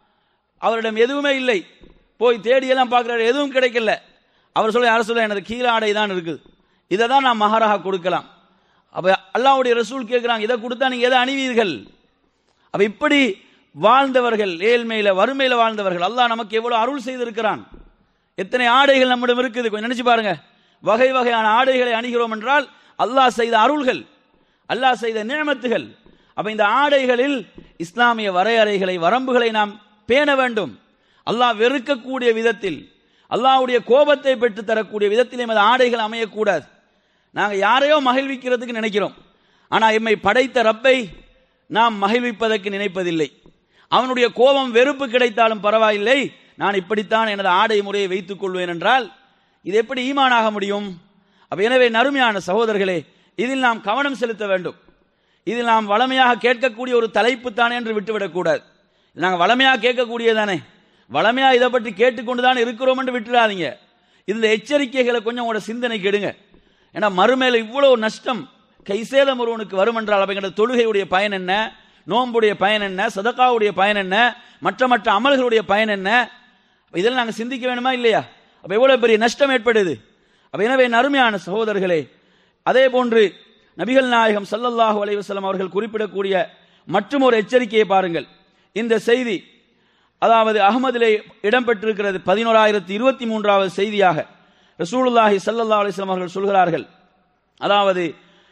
அவரிடம் எதுவுமே இல்லை. போய் தேடியெல்லாம் பார்க்கிறார், எதுவும் கிடைக்கல. அவர் சொல்ல, யார சொல்ல, எனது கீழாடை தான் இருக்குது, இதை தான் நான் மஹராக கொடுக்கலாம். அப்ப அல்லாஹ்வுடைய ரசூல் கேட்கிறாங்க, இதை கொடுத்தா நீங்க எதை அணிவீர்கள்? அப்ப இப்படி வாழ்ந்தவர்கள், ஏழ்மையில வறுமையில வாழ்ந்தவர்கள், அல்லாஹ் நமக்கு எவ்வளவு அருள் செய்திருக்கிறான். எத்தனை ஆடைகள் நம்மிடம் இருக்குது, கொஞ்சம் நினைச்சு பாருங்க. வகை வகையான ஆடைகளை அணிகிறோம் என்றால் அல்லாஹ் செய்த அருள்கள், அல்லாஹ் செய்த நியமத்துகள். அப்ப இந்த ஆடைகளில் இஸ்லாமிய வரையறைகளை, வரம்புகளை நாம் பேண வேண்டும். அல்லாஹ் வெறுக்கக்கூடிய விதத்தில், அல்லாஹ்வுடைய கோபத்தை பெற்று தரக்கூடிய விதத்தில் எமது ஆடைகள் அமையக்கூடாது. நாங்கள் யாரையோ மகிழ்விக்கிறதுக்கு நினைக்கிறோம், ஆனா எம்மை படைத்த ரப்பை நாம் மகிழ்விப்பதற்கு நினைப்பதில்லை. அவனுடைய கோபம், வெறுப்பு கிடைத்தாலும் பரவாயில்லை, நான் இப்படித்தான் எனது ஆடை முறையை வைத்துக் கொள்வேன் என்றால் இது எப்படி ஈமானாக முடியும்? அப்ப எனவே நறுமையான சகோதரர்களே, இதில் நாம் கவனம் செலுத்த வேண்டும். இதில் நாம் வளமையாக கேட்கக்கூடிய ஒரு தலைப்பு தானே என்று விட்டுவிடக் கூடாது. நாங்கள் வளமையாக கேட்கக்கூடியதானே, வளமையா இதை பற்றி கேட்டுக்கொண்டுதான் இருக்கிறோம் என்று விட்டுறாதீங்க. இந்த எச்சரிக்கைகளை கொஞ்சம் உங்களோட சிந்தனைக்கு எடுங்க. ஏன்னா மறுமையில இவ்வளவு நஷ்டம் கைசேலம் ஒருவனுக்கு வரும் என்றால் அப்ப தொழுகையுடைய பயன் என்ன, நோன்புடைய பயன் என்ன, சதகாவுடைய பயன் என்ன, மற்ற மற்ற அமல்களுடைய பயன் என்ன? இதெல்லாம் நாங்கள் சிந்திக்க வேணுமா இல்லையா? அப்ப எவ்வளவு பெரிய நஷ்டம் ஏற்படுது. அப்ப எனவே அருமையான சகோதரர்களே, அதே போன்று நபிகள் நாயகம் ஸல்லல்லாஹு அலைஹி வஸல்லம் அவர்கள் குறிப்பிடக்கூடிய மற்றும் ஒரு எச்சரிக்கையை பாருங்கள். இந்த செய்தி அதாவது அஹ்மதிலே இடம்பெற்றிருக்கிறது. பதினோராயிரத்தி இருபத்தி மூன்றாவது செய்தியாக ரசூலுல்லாஹி ஸல்லல்லாஹு அலைஹி வஸல்லம் அவர்கள் சொல்கிறார்கள், அதாவது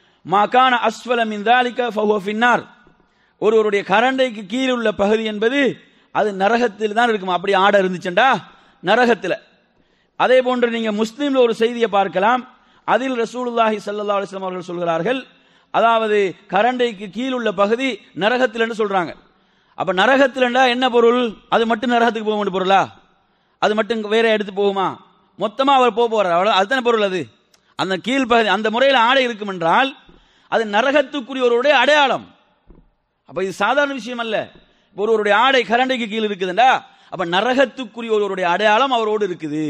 மாகான அஸ்வல மின் தாலிக ஃபஹுவ ஃபின்னார், ஒருவருடைய கரண்டைக்கு கீழ் உள்ள பகுதி என்பது அது நரகத்தில் தான் இருக்கும். அப்படி ஆடை இருந்துச்சுண்டா நரகத்தில். அதே போன்று நீங்க முஸ்லீம்ல ஒரு செய்தியை பார்க்கலாம். அதில் ரசூலுல்லாஹி ஸல்லல்லாஹு அலைஹி வஸல்லம் அவர்கள் சொல்கிறார்கள், அதாவது கரண்டைக்கு கீழ் உள்ள பகுதி நரகத்தில் என்று சொல்றாங்க. அப்ப நரகத்தில் என்ன பொருள்? அது மட்டும் நரகத்துக்கு போக வேண்டிய பொருளா? அது மட்டும் வேற எடுத்து போகுமா? மொத்தமா அவர் போக போறார், அதுதான பொருள். அது அந்த கீழ்பகுதி அந்த முறையில் ஆடை இருக்கும் என்றால் அது நரகத்துக்குரியவருடைய அடையாளம். அப்ப இது சாதாரண விஷயம் அல்ல. ஒருவருடைய ஆடை கரண்டைக்கு கீழ் இருக்குதுண்டா அப்ப நரகத்துக்குரிய ஒருவருடைய அடையாளம் அவரோடு இருக்குது.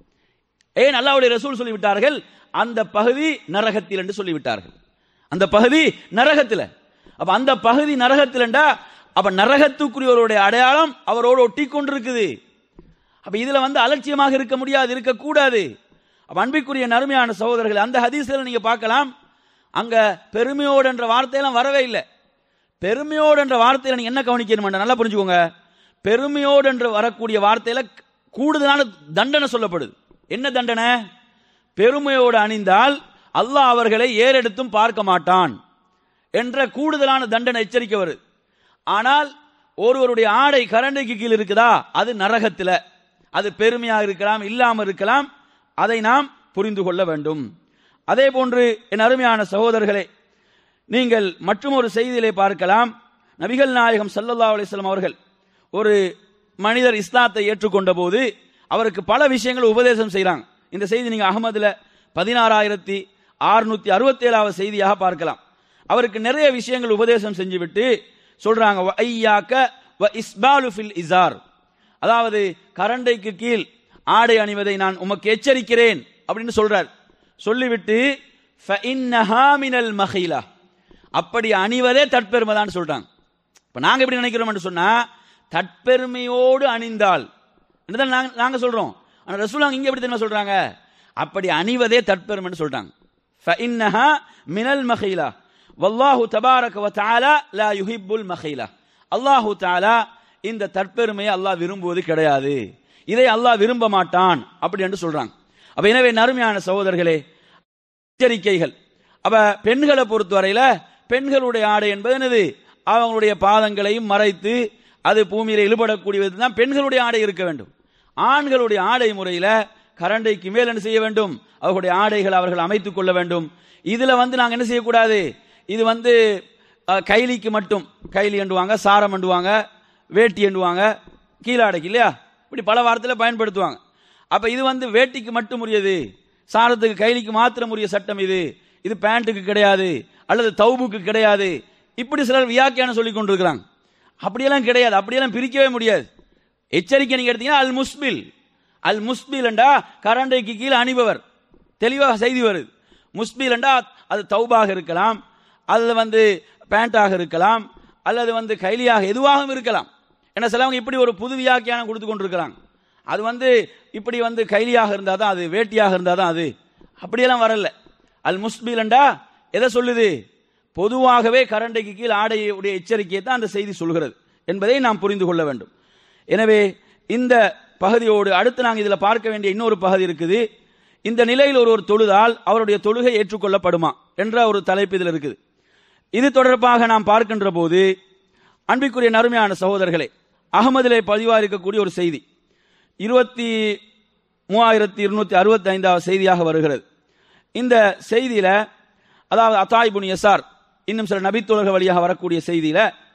ஏன் அல்லாஹ்வுடைய ரசூல் சொல்லிவிட்டார்கள், அந்த பகுதி நரகத்தில் என்று சொல்லிவிட்டார்கள். அந்த பகுதி நரகத்தில். அப்ப அந்த பகுதி நரகத்தில்ண்டா அப்ப நரகத்துக்குரியவருடைய அடையாளம் அவரோடு ஒட்டி கொண்டிருக்குது. அப்ப இதுல வந்து அலட்சியமாக இருக்க முடியாது, இருக்கக்கூடாது. அப்ப அன்பிற்குரிய நறுமையான சகோதரர்கள், அந்த ஹதீஸ்ல நீங்க பார்க்கலாம், அங்க பெருமையோடு என்ற வார்த்தையெல்லாம் வரவே இல்லை. பெருமையோடு என்ற வார்த்தையில நீங்க என்ன கவனிக்கணும், நல்லா புரிஞ்சுக்கோங்க. பெருமையோடு என்று வரக்கூடிய வார்த்தையில கூடுதலான தண்டனை சொல்லப்படுது. என்ன தண்டனை? பெருமையோடு அணிந்தால் அல்லாஹ் அவர்களை ஏறெடுத்தும் பார்க்க மாட்டான் என்ற கூடுதலான தண்டனை எச்சரிக்கை வருது. ஆனால் ஒருவருடைய ஆடை கரண்டைக்கு கீழ் இருக்குதா அது நரகத்தில். அது பெருமையாக இருக்கலாம், இல்லாமல் இருக்கலாம். அதை நாம் புரிந்து கொள்ள வேண்டும். அதே போன்று என் அருமையான சகோதரர்களே, நீங்கள் மற்றும் ஒரு செய்தியிலே பார்க்கலாம். நபிகள் நாயகம் ஸல்லல்லாஹு அலைஹி வஸல்லம் அவர்கள் ஒரு மனிதர் இஸ்லாத்தை ஏற்றுக்கொண்ட போது அவருக்கு பல விஷயங்கள் உபதேசம் செய்கிறாங்க. இந்த செய்தி நீங்க அஹ்மதுல பதினாறாயிரத்தி அறுநூத்தி அறுபத்தி ஏழாவது செய்தியாக பார்க்கலாம். அவருக்கு நிறைய விஷயங்கள் உபதேசம் செஞ்சுவிட்டு சொல்றாங்க, வ ஐயாக்க வ இஸ்பாலு ஃபில் இஸார், அதாவது கரண்டைக்கு கீழ் ஆடை அணிவதை நான் உமக்கு எச்சரிக்கிறேன் அப்படின்னு சொல்றார். சொல்லிவிட்டு ஃபஇன்னஹா மினல் மஹீலா, அப்படி அணிவதே தற்பெருமைதான் சொல்றாங்க. இப்ப நாங்க எப்படி நினைக்கிறோம் சொன்னா, தற்பெருமையோடு அணிந்தால் என்னதான் நாங்க நாங்க சொல்றோம். ஆனா ரசூலுல்லாஹ் இங்க எப்படி தெரியுமா சொல்றாங்க, அப்படி அணிவதே தற்பெருமைன்னு சொல்றாங்க. ஃபஇன்னஹா மினல் மஹீலா வல்லாஹு தபாரக வ தஆலா லா யுஹிப்புல் மஹீலா. அல்லாஹு தஆலா இந்த தற்பெருமையை அல்லாஹ் விரும்புவது கிடையாது, இதை அல்லாஹ் விரும்ப மாட்டான் அப்படி என்று சொல்றாங்க. அப்ப எனவே நறுமையான சகோதரர்களே, எச்சரிக்கைகள். அப்ப பெண்களை பொறுத்தவரையில பெண்களுடைய ஆடை என்பது என்னது, அவங்களுடைய பாதங்களையும் மறைத்து அது பூமியில இழுபடக்கூடியது தான் பெண்களுடைய ஆடை இருக்க வேண்டும். ஆண்களுடைய ஆடை முறையில கரண்டைக்கு மேல் என்ன செய்ய வேண்டும், அவர்களுடைய ஆடைகள் அவர்கள் அமைத்துக் கொள்ள வேண்டும். இதுல வந்து நாங்க என்ன செய்யக்கூடாது, இது வந்து கைலிக்கு மட்டும், கைலி எண்டுவாங்க, சாரம் எண்டுவாங்க, வேட்டி எண்டுவாங்க, கீழாடைக்கு இல்லையா, இப்படி பல வார்த்தையில பயன்படுத்துவாங்க. அப்ப இது வந்து வேட்டிக்கு மட்டும் உரியது, சாரத்துக்கு கைலிக்கு மாத்திரம் உரிய சட்டம் இது, இது பேண்ட்டுக்கு கிடையாது அல்லது தௌபுக்கு கிடையாது, இப்படி சிலர் வியாக்கியானம் சொல்லிக் கொண்டிருக்கிறாங்க. அப்படியெல்லாம் கிடையாது, அப்படியெல்லாம் பிரிக்கவே முடியாது. எச்சரிக்கை நீங்க எடுத்தீங்கன்னா அல் முஸ்பில், அல் முஸ்பில் என்றா கரண்டைக்கு கீழே அணிபவர், தெளிவாக செய்தி வருது. முஸ்பில் என்றா அது தௌபாக இருக்கலாம், அது வந்து பேண்டாக இருக்கலாம், அல்லது வந்து கைலியாக எதுவாகவும் இருக்கலாம். ஏன்னா சிலவங்க இப்படி ஒரு புது வியாக்கியானம் கொடுத்து கொண்டிருக்கிறாங்க. அது வந்து இப்படி வந்து கைலியாக இருந்தா தான் அது, வேட்டியாக இருந்தா தான் அது, அப்படியெல்லாம் வரல. அல் முஸ்பில் என்றா எதை சொல்லுது, பொதுவாகவே கரண்டைக்கு கீழ் ஆடையுடைய எச்சரிக்கையை தான் அந்த செய்தி சொல்கிறது என்பதை நாம் புரிந்து கொள்ள வேண்டும். எனவே இந்த பகுதியோடு அடுத்து நாங்கள் இதில் பார்க்க வேண்டிய இன்னொரு பகுதி இருக்குது. இந்த நிலையில் ஒருவர் தொழுதால் அவருடைய தொழுகை ஏற்றுக்கொள்ளப்படுமா என்ற ஒரு தலைப்பு இதில் இருக்குது. இது தொடர்பாக நாம் பார்க்கின்ற போது அன்பிற்குரிய நறுமையான சகோதரர்களே, அகமதிலே பதிவாக இருக்கக்கூடிய ஒரு செய்தி இருபத்தி மூவாயிரத்தி இருநூத்தி அறுபத்தி ஐந்தாவது செய்தியாக வருகிறது. இந்த செய்தியில அதாவது அத்தாயிபுன் யசார் இன்னும் சில நபித்தோழர்கள் வழியாக வரக்கூடிய செய்தியில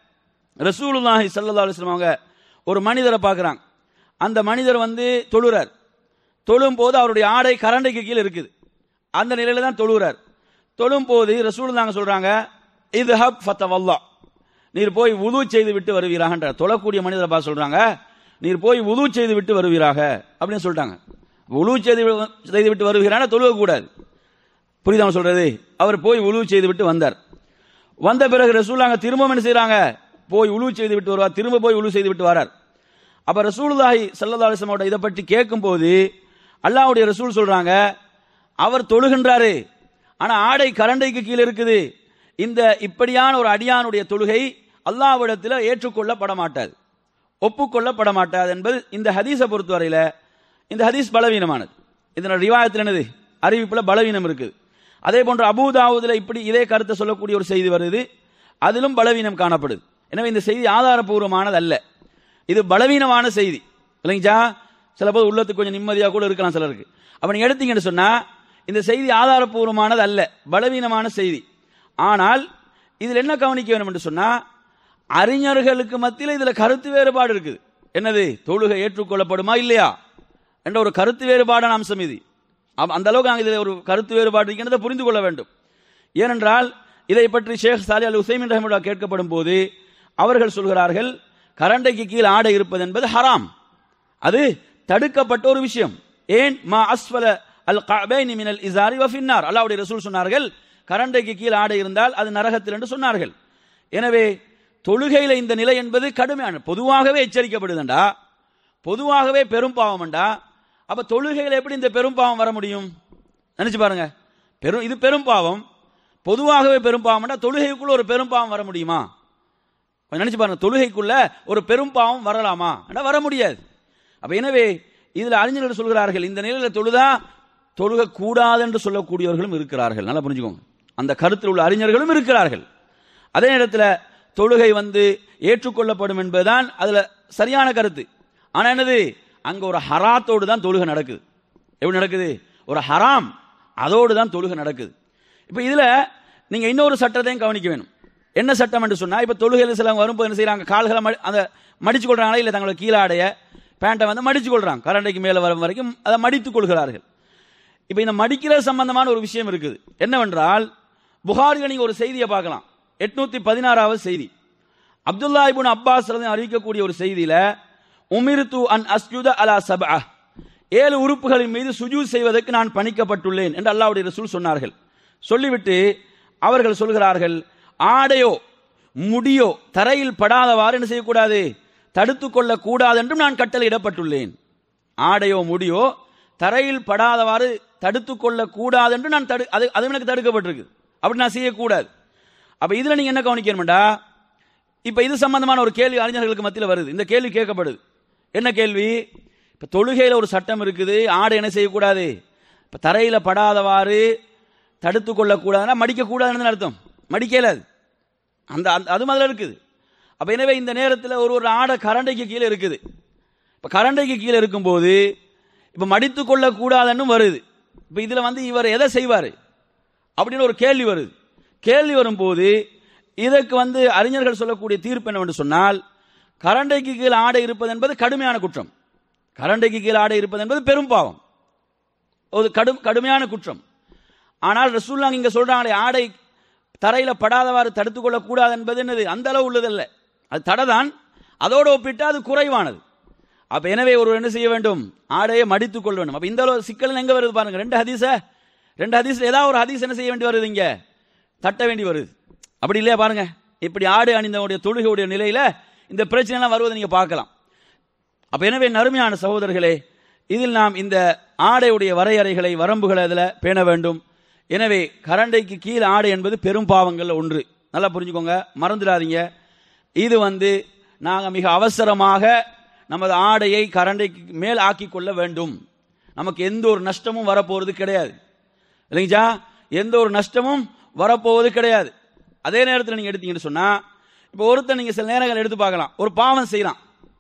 ரசூலுல்லாஹி ஸல்லல்லாஹு அலைஹி வஸல்லம் அவங்க ஒரு மனிதரை பார்க்கிறாங்க. அந்த மனிதர் வந்து தொழுறார். தொழும் போது அவருடைய ஆடை கரண்டைக்கு கீழே இருக்குது. அந்த நிலையில தான் தொழுறார். தொழும் போது ரசூலுல்லாஹ் சொல்றாங்க, இத்ஹப் ஃபதவல்லா, நீர் போய் வுது செய்து விட்டு வருவீராக. தொழக்கூடிய மனிதரை பார்த்து சொல்றாங்க, நீர் போய் வுது செய்து விட்டு வருவீராக அப்படின்னு சொல்றாங்க. வுது செய்து செய்து விட்டு வருவீரான தொழுக கூடாது, புரியுதா சொல்றது. அவர் போய் வுது செய்து விட்டு வந்தார். வந்த பிறகு ரசூலுல்லாஹ் திரும்ப என்ன செய்யறாங்க, போய் உலு செய்து விட்டு வருவார், திரும்ப போய் உலு செய்து விட்டு வரார். அப்ப ரசூலுல்லாஹி ஸல்லல்லாஹு அலைஹி வஸல்லம் இதை பற்றி கேட்கும் போது அல்லாஹ்வுடைய ரசூல் சொல்றாங்க, அவர் தொழுகின்றாரு, ஆனா ஆடை கரண்டைக்கு கீழே இருக்குது. இந்த இப்படியான ஒரு அடியானுடைய தொழுகை அல்லாஹ்விடத்தில் ஏற்றுக்கொள்ளப்பட மாட்டாது, ஒப்புக்கொள்ளப்பட மாட்டாது என்பது இந்த ஹதீஸை பொறுத்தவரையில இந்த ஹதீஸ் பலவீனமானது. இதனோட ரிவாயத்தில் என்னது, அறிவிப்புல பலவீனம் இருக்குது. அதே போன்று அபூதாவுதுல இப்படி இதே கருத்தை சொல்லக்கூடிய ஒரு செய்தி வருது, அதிலும் பலவீனம் காணப்படுது. எனவே இந்த செய்தி ஆதாரபூர்வமானது அல்ல, இது பலவீனமான செய்தி இல்லைங்களா. சில போது உள்ளத்துக்கு கொஞ்சம் நிம்மதியாக கூட இருக்கலாம் சிலருக்கு. அப்ப நீங்க எடுத்தீங்கன்னு சொன்னா இந்த செய்தி ஆதாரபூர்வமானது அல்ல, பலவீனமான செய்தி. ஆனால் இதில் என்ன கவனிக்க வேண்டும் என்று சொன்னா, அறிஞர்களுக்கு மத்தியில் இதுல கருத்து வேறுபாடு இருக்குது. என்னது, தொழுகை ஏற்றுக்கொள்ளப்படுமா இல்லையா என்ற ஒரு கருத்து வேறுபாடான அம்சம் இது. அந்த அளவுக்கு நாங்கள் இதில் ஒரு கருத்து வேறுபாடு இருக்கிறதை புரிந்து கொள்ள வேண்டும். ஏனென்றால் இதை பற்றி ஷேக் சாலி அல் உசைமின் ரஹிமஹுல்லாஹ் கேட்கப்படும் போது அவர்கள் சொல்கிறார்கள், கரண்டைக்கு கீழ் ஆடை இருப்பது என்பது ஹராம், அது தடுக்கப்பட்ட ஒரு விஷயம். ஏன், மா அஸ்வல அல் கஅபைனி மினல் இஸாரி வ ஃபின்னார், அல்லாஹ்வுடைய ரசூல் சொன்னார்கள், கரண்டைக்கு கீழ் ஆடை இருந்தால் அது நரகத்தில் என்று சொன்னார்கள். எனவே தொழுகையில இந்த நிலை என்பது கடுமையான, பொதுவாகவே எச்சரிக்கப்படுதுண்டா, பொதுவாகவே பெரும் பாவம்டா. அப்ப தொழுகையில எப்படி இந்த பெரும் பாவம் வர முடியும் நினைச்சு பாருங்க. பெரும் இது பெரும் பாவம், பொதுவாகவே பெரும் பாவம்டா, தொழுகைக்குள்ள ஒரு பெரும் பாவம் வர முடியுமா நினைச்சு பாருங்க. தொழுகைக்குள்ள ஒரு பெரும் பாவம் வரலாமா, வர முடியாது. அப்ப எனவே இதுல அறிஞர்கள் சொல்கிறார்கள், இந்த நிலையில தொழுதா தொழுக கூடாது என்று சொல்லக்கூடியவர்களும் இருக்கிறார்கள். நல்லா புரிஞ்சுக்கோங்க, அந்த கருத்தில் உள்ள அறிஞர்களும் இருக்கிறார்கள். அதே நேரத்தில் தொழுகை வந்து ஏற்றுக்கொள்ளப்படும் என்பதுதான் அதுல சரியான கருத்து. ஆனா என்னது, அங்க ஒரு ஹராத்தோடு தான் தொழுகை நடக்குது. எப்படி நடக்குது, ஒரு ஹராம் அதோடு தான் தொழுகை நடக்குது. இப்ப இதுல நீங்க இன்னொரு சட்டத்தையும் கவனிக்க வேணும். என்ன சட்டம் என்று சொன்னா, இப்ப தொழுகையில் சிலவங்க வரும்போது என்ன செய்யறாங்க, கால்களை அந்த மடிச்சு கொள்றாங்களா இல்ல தங்களோட கீழாடைய பேண்டை வந்து மடிச்சு கொள்றாங்க, கரண்டைக்கு மேல வரும் வரைக்கும் அதை மடித்துக் கொள்கிறார்கள். இப்ப இந்த மடிக்கிற சம்பந்தமான ஒரு விஷயம் இருக்குது. என்னவென்றால், புகாரில நீங்க ஒரு செய்தியை பார்க்கலாம், எட்நூத்தி பதினாறாவது செய்தி, அப்துல்லா இப்னு அப்பாஸ் அறிவிக்கக்கூடிய ஒரு செய்தியில, உமிர்து அன் அஸ்ஜுத அலா சபஅ, ஏழு உறுப்புகளின் மீது சுஜூத் செய்வதற்கு நான் பணிக்கப்பட்டுள்ளேன் என்று அல்லாஹ்வுடைய ரசூல் சொன்னார்கள். சொல்லிவிட்டு அவர்கள் சொல்கிறார்கள், ஆடையோ முடியோ தரையில் படாதவாறு என்ன செய்யக்கூடாது, தடுத்து கொள்ள கூடாது என்றும் நான் கட்டளையிடப்பட்டுள்ளேன். ஆடையோ முடியோ தரையில் படாதவாறு தடுத்து கொள்ள கூடாது என்று நான் தடு அது அது எனக்கு தடுக்கப்பட்டிருக்கு. அப்படி நான் செய்யக்கூடாது. அப்ப இதுல நீங்க என்ன கவனிக்கணும்டா, இப்ப இது சம்பந்தமான ஒரு கேள்வி அறிஞர்களுக்கு மத்தியில் வருது. இந்த கேள்வி கேட்கப்படுது. என்ன கேள்வி? இப்ப தொழுகையில ஒரு சட்டம் இருக்குது, ஆடை என்ன செய்யக்கூடாது, இப்ப தரையில படாதவாறு தடுத்து கொள்ள கூடாதுன்னா மடிக்க கூடாதுன்னு அர்த்தம். மடிக்கலாது அந்த அது மாதிரி இருக்குது. அப்ப எனவே இந்த நேரத்தில் ஒரு ஒரு ஆடை கரண்டைக்கு கீழே இருக்குது. இப்ப கரண்டைக்கு கீழே இருக்கும்போது இப்ப மடித்து கொள்ள கூடாதுன்னு வருது. இப்ப இதுல வந்து இவர் எதை செய்வாரு அப்படின்னு ஒரு கேள்வி வருது. கேள்வி வரும்போது இதற்கு வந்து அறிஞர்கள் சொல்லக்கூடிய தீர்ப்பு என்னவென்று சொன்னால், கரண்டைக்கு கீழ் ஆடை இருப்பது என்பது கடுமையான குற்றம். கரண்டைக்கு கீழ் ஆடை இருப்பது என்பது பெரும் பாவம், ஒரு கடும் கடுமையான குற்றம். ஆனால் ரசூலுல்லாஹ் இங்க சொல்றாங்களே, ஆடை தரையில படாதவாறு தடுத்துக் கொள்ளக் கூடாது என்பது என்னது, அந்த அளவு உள்ளதல்ல. அது தடைதான், அதோடு ஒப்பிட்டு அது குறைவானது. அப்ப எனவே ஒருவர் என்ன செய்ய வேண்டும், ஆடையை மடித்துக் கொள்ள வேண்டும். அப்ப இந்த அளவு சிக்கல் எங்க வருது பாருங்க. ரெண்டு ஹதீஸ ரெண்டு ஹதீஸ் ஏதாவது ஒரு ஹதீஸ் என்ன செய்ய வேண்டி வருது, இங்க தட்ட வேண்டி வருது. அப்படி இல்லையா பாருங்க, இப்படி ஆடை அணிந்தவருடைய தொழுகையுடைய நிலையில இந்த பிரச்சனை எல்லாம் வருவதை நீங்க பார்க்கலாம். அப்ப எனவே நறுமையான சகோதரர்களே, இதில் நாம் இந்த ஆடையுடைய வரையறைகளை வரம்புகளை அதில் பேண வேண்டும். எனவே கரண்டைக்கு கீழ் ஆடை என்பது பெரும் பாவங்கள் ஒன்று. நல்லா புரிஞ்சுக்கோங்க, மறந்துடாதீங்க. இது வந்து நாங்கள் மிக அவசரமாக நமது ஆடையை கரண்டைக்கு மேல் ஆக்கி கொள்ள வேண்டும். நமக்கு எந்த ஒரு நஷ்டமும் வரப்போவது கிடையாது, இல்லைங்களா? எந்த ஒரு நஷ்டமும் வரப்போவது கிடையாது. அதே நேரத்தில் நீங்க எடுத்தீங்கன்னு சொன்னா, இப்போ ஒருத்தர் நீங்க சில நேரங்கள் எடுத்து பார்க்கலாம், ஒரு பாவம் செய்யறான்,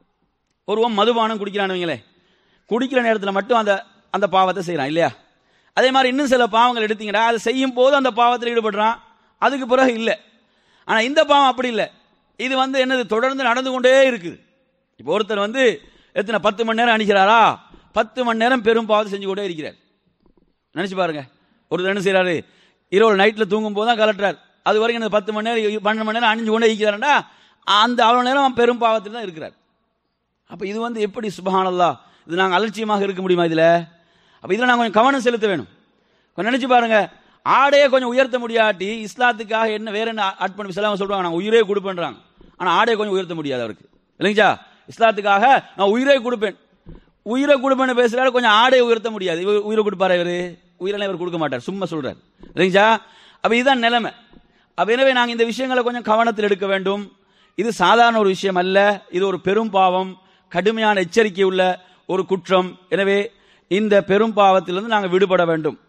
ஒருவன் மதுபானம் குடிக்கிறானுங்களே, குடிக்கிற நேரத்தில் மட்டும் அந்த அந்த பாவத்தை செய்யறான் இல்லையா? அதே மாதிரி இன்னும் சில பாவங்கள் எடுத்தீங்கன்னா, அதை செய்யும் போது அந்த பாவத்தில் ஈடுபடுறான், அதுக்கு பிறகு இல்லை. ஆனா இந்த பாவம் அப்படி இல்லை, இது வந்து என்னது, தொடர்ந்து நடந்து கொண்டே இருக்குது. இப்போ ஒருத்தர் வந்து எத்தனை பத்து மணி நேரம் அணிக்கிறாரா, பத்து மணி நேரம் பெரும் பாவத்தை செஞ்சு கொண்டே இருக்கிறார். நினைச்சு பாருங்க, ஒருத்தர் என்ன செய்யறாரு, இரவு நைட்ல தூங்கும் போது தான் கலட்டுறாரு, அது வரைக்கும் பத்து மணி நேரம் பன்னெண்டு மணி நேரம் அணிஞ்சு கொண்டே இருக்கிறாருண்டா, அந்த அவ்வளவு நேரம் பெரும் பாவத்தில் தான் இருக்கிறார். அப்ப இது வந்து எப்படி, சுப்ஹானல்லாஹ், இது நாங்கள் அலட்சியமாக இருக்க முடியுமா இதுல? அப்ப இதுல நாங்கள் கொஞ்சம் கவனம் செலுத்த வேணும். கொஞ்சம் நினைச்சு பாருங்க, ஆடையை கொஞ்சம் உயர்த்த முடியாட்டி இஸ்லாத்துக்காக என்ன வேற என்ன அர்ப்பணி செல்லாம சொல்றாங்க, நாங்கள் உயிரே கொடுப்பேன்றாங்க. ஆனா ஆடையை கொஞ்சம் உயர்த்த முடியாது அவருக்கு, இல்லைங்களா? இஸ்லாத்துக்காக நான் உயிரே கொடுப்பேன், உயிரை கொடுப்பேன்னு பேசுறாரு, கொஞ்சம் ஆடையை உயர்த்த முடியாது. இவர் உயிரை கொடுப்பாரு, இவரு உயிரெல்லாம் இவர் கொடுக்க மாட்டார், சும்மா சொல்றாரு, இல்லைங்களா? அப்ப இதுதான் நிலைமை. அப்ப எனவே நாங்கள் இந்த விஷயங்களை கொஞ்சம் கவனத்தில் எடுக்க வேண்டும். இது சாதாரண ஒரு விஷயம் அல்ல, இது ஒரு பெரும் பாவம், கடுமையான எச்சரிக்கை உள்ள ஒரு குற்றம். எனவே இந்த பெரும் பாவத்திலிருந்து நாங்கள் விடுபட வேண்டும்.